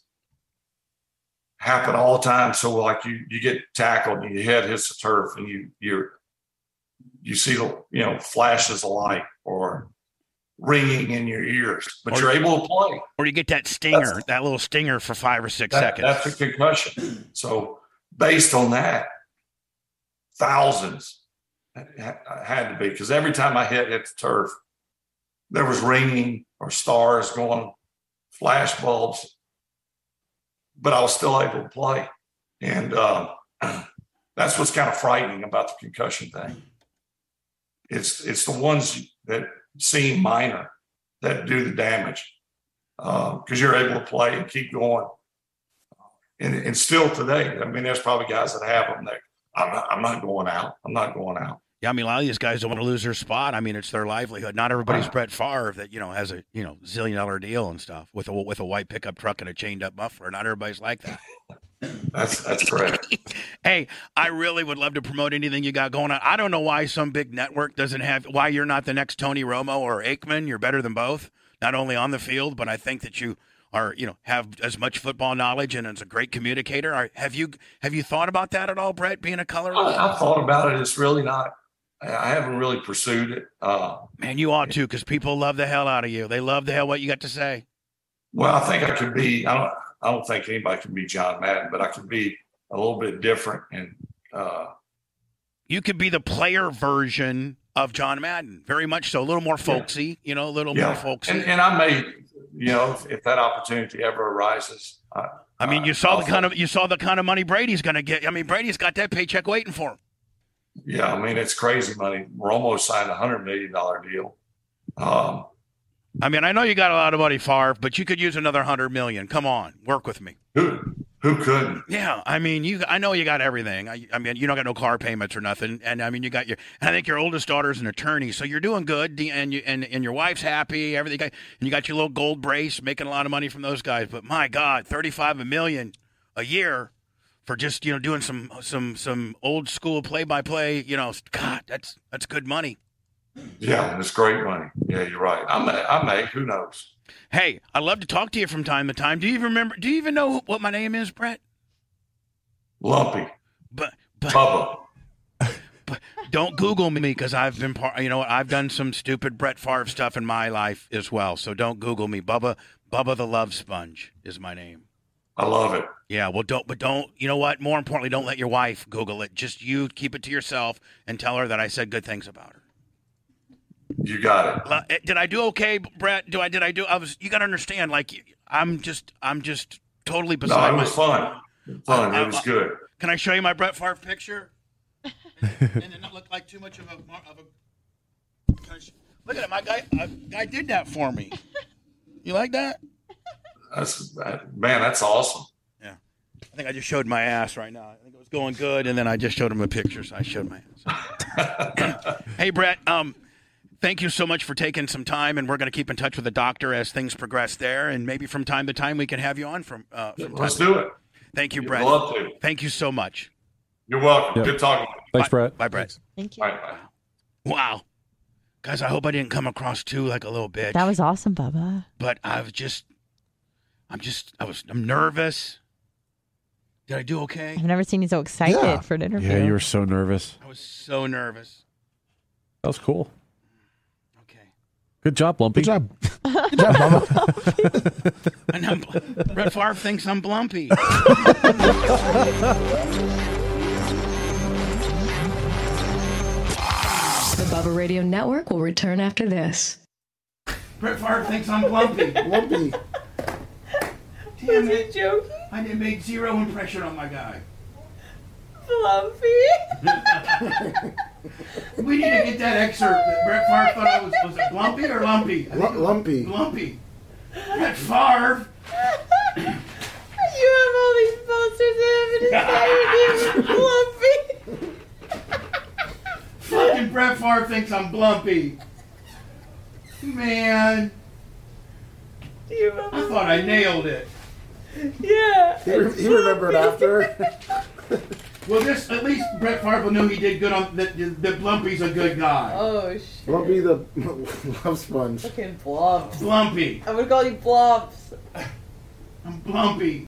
[SPEAKER 3] happen all the time. So like you, you get tackled and your head hits the turf and you, you're, you see the, you know, flashes of light or ringing in your ears, but or, you're able to play.
[SPEAKER 2] Or you get that stinger, that's, that little stinger for five or six
[SPEAKER 3] that,
[SPEAKER 2] seconds.
[SPEAKER 3] That's a concussion. So based on that, thousands had to be, because every time I hit, hit the turf, there was ringing or stars going, flash bulbs, but I was still able to play. And uh, that's what's kind of frightening about the concussion thing. It's it's the ones that seem minor that do the damage, because uh, you're able to play and keep going. And, and still today, I mean, there's probably guys that have them that I'm not, I'm not going out. I'm not going out.
[SPEAKER 2] Yeah, I mean, a lot of these guys don't want to lose their spot. I mean, it's their livelihood. Not everybody's Brett Favre that, you know, has a, you know, zillion dollar deal and stuff with a with a white pickup truck and a chained up muffler. Not everybody's like that.
[SPEAKER 3] That's that's correct.
[SPEAKER 2] Hey, I really would love to promote anything you got going on. I don't know why some big network doesn't have, why you're not the next Tony Romo or Aikman. You're better than both, not only on the field, but I think that you are, you know, have as much football knowledge and as a great communicator. Are, have you have you thought about that at all, Brett, being a color?
[SPEAKER 3] I, I've thought about it. It's really not. I haven't really pursued it. Uh,
[SPEAKER 2] Man, you ought to, because people love the hell out of you. They love the hell what you got to say.
[SPEAKER 3] Well, I think I could be. I don't. I don't think anybody can be John Madden, but I could be a little bit different. And uh,
[SPEAKER 2] you could be the player version of John Madden, very much so. A little more folksy, yeah. you know, a little yeah. more folksy.
[SPEAKER 3] And, and I may, you know, if, if that opportunity ever arises. I,
[SPEAKER 2] I mean, you saw I'll the kind of you saw the kind of money Brady's going to get. I mean, Brady's got that paycheck waiting for him.
[SPEAKER 3] Yeah, I mean, it's crazy money. Romo signed a hundred million dollar deal. Um,
[SPEAKER 2] I mean, I know you got a lot of money, Favre, but you could use another hundred million. Come on, work with me.
[SPEAKER 3] Who who couldn't?
[SPEAKER 2] Yeah, I mean, you. I know you got everything. I, I mean, you don't got no car payments or nothing, and I mean, you got your. I think your oldest daughter's an attorney, so you're doing good, and you and, and your wife's happy. Everything, and you got your little gold brace, making a lot of money from those guys. But my God, thirty-five a million a year for just, you know, doing some some some old school play by play. You know, God, that's that's good money.
[SPEAKER 3] Yeah, it's great money. Yeah, you're right. I may, I may. Who knows?
[SPEAKER 2] Hey, I love to talk to you from time to time. Do you even remember? Do you even know what my name is, Brett?
[SPEAKER 3] Lumpy.
[SPEAKER 2] But, but
[SPEAKER 3] Bubba.
[SPEAKER 2] But don't Google me, because I've been part. You know what? I've done some stupid Brett Favre stuff in my life as well. So don't Google me. Bubba, Bubba the Love Sponge is my name.
[SPEAKER 3] I love it.
[SPEAKER 2] Yeah, well, don't, but don't, you know what? More importantly, don't let your wife Google it. Just you keep it to yourself and tell her that I said good things about her.
[SPEAKER 3] You got
[SPEAKER 2] it. Did I do okay, Brett? Do I, did I do, I was, you got to understand, like, I'm just, I'm just totally beside
[SPEAKER 3] No, it was
[SPEAKER 2] my,
[SPEAKER 3] fun. Fun.
[SPEAKER 2] I,
[SPEAKER 3] it was
[SPEAKER 2] I,
[SPEAKER 3] good.
[SPEAKER 2] Can I show you my Brett Favre picture? and, and it not look like too much of a, of a, can I sh- look at it. My guy, a guy did that for me. You like that?
[SPEAKER 3] That's, that, man, that's awesome.
[SPEAKER 2] Yeah. I think I just showed my ass right now. I think it was going good, and then I just showed him a picture, so I showed my ass. Hey, Brett, um, thank you so much for taking some time, and we're going to keep in touch with the doctor as things progress there, and maybe from time to time we can have you on from, uh, from
[SPEAKER 3] Let's
[SPEAKER 2] time
[SPEAKER 3] do
[SPEAKER 2] to
[SPEAKER 3] it.
[SPEAKER 2] Thank you,
[SPEAKER 3] You'd
[SPEAKER 2] Brett.
[SPEAKER 3] love to.
[SPEAKER 2] Thank you so much.
[SPEAKER 3] You're welcome.
[SPEAKER 7] Yep.
[SPEAKER 3] Good talking.
[SPEAKER 7] Thanks,
[SPEAKER 2] bye,
[SPEAKER 7] Brett.
[SPEAKER 2] Bye, Brett.
[SPEAKER 8] Thank you.
[SPEAKER 3] Bye, bye.
[SPEAKER 2] Wow. Guys, I hope I didn't come across too like a little bitch.
[SPEAKER 8] That was awesome, Bubba.
[SPEAKER 2] But I've just, I'm just, I was, I'm nervous. Did I do okay?
[SPEAKER 8] I've never seen you so excited
[SPEAKER 7] Yeah.
[SPEAKER 8] for an interview.
[SPEAKER 7] Yeah, you were so nervous.
[SPEAKER 2] I was so nervous.
[SPEAKER 7] That was cool.
[SPEAKER 2] Okay.
[SPEAKER 7] Good job, Lumpy.
[SPEAKER 9] Good job. Good job, Bubba.
[SPEAKER 2] And I'm, Brett Favre thinks I'm Blumpy.
[SPEAKER 10] The Bubba Radio Network will return after this.
[SPEAKER 2] Brett Favre thinks I'm Blumpy.
[SPEAKER 9] Lumpy.
[SPEAKER 2] Damn it. Joking? I did make zero impression on my guy.
[SPEAKER 8] Blumpy.
[SPEAKER 2] We need to get that excerpt that Brett Favre thought I was, was it Blumpy or Lumpy? I think
[SPEAKER 9] L-
[SPEAKER 2] it was
[SPEAKER 9] lumpy.
[SPEAKER 2] Lumpy. Brett Favre.
[SPEAKER 8] You have all these posters and everything. Lumpy.
[SPEAKER 2] Fucking Brett Favre thinks I'm Blumpy. Man.
[SPEAKER 8] Do you remember?
[SPEAKER 2] I thought I nailed it.
[SPEAKER 8] Yeah.
[SPEAKER 9] He, re- he remembered after.
[SPEAKER 2] Well, this at least Brett Favre will know he did good on that. That Blumpy's a good guy.
[SPEAKER 8] Oh shit.
[SPEAKER 9] Lumpy the love sponge.
[SPEAKER 8] Fucking blobs.
[SPEAKER 2] Blumpy.
[SPEAKER 8] I'm gonna call you blobs.
[SPEAKER 2] I'm Blumpy.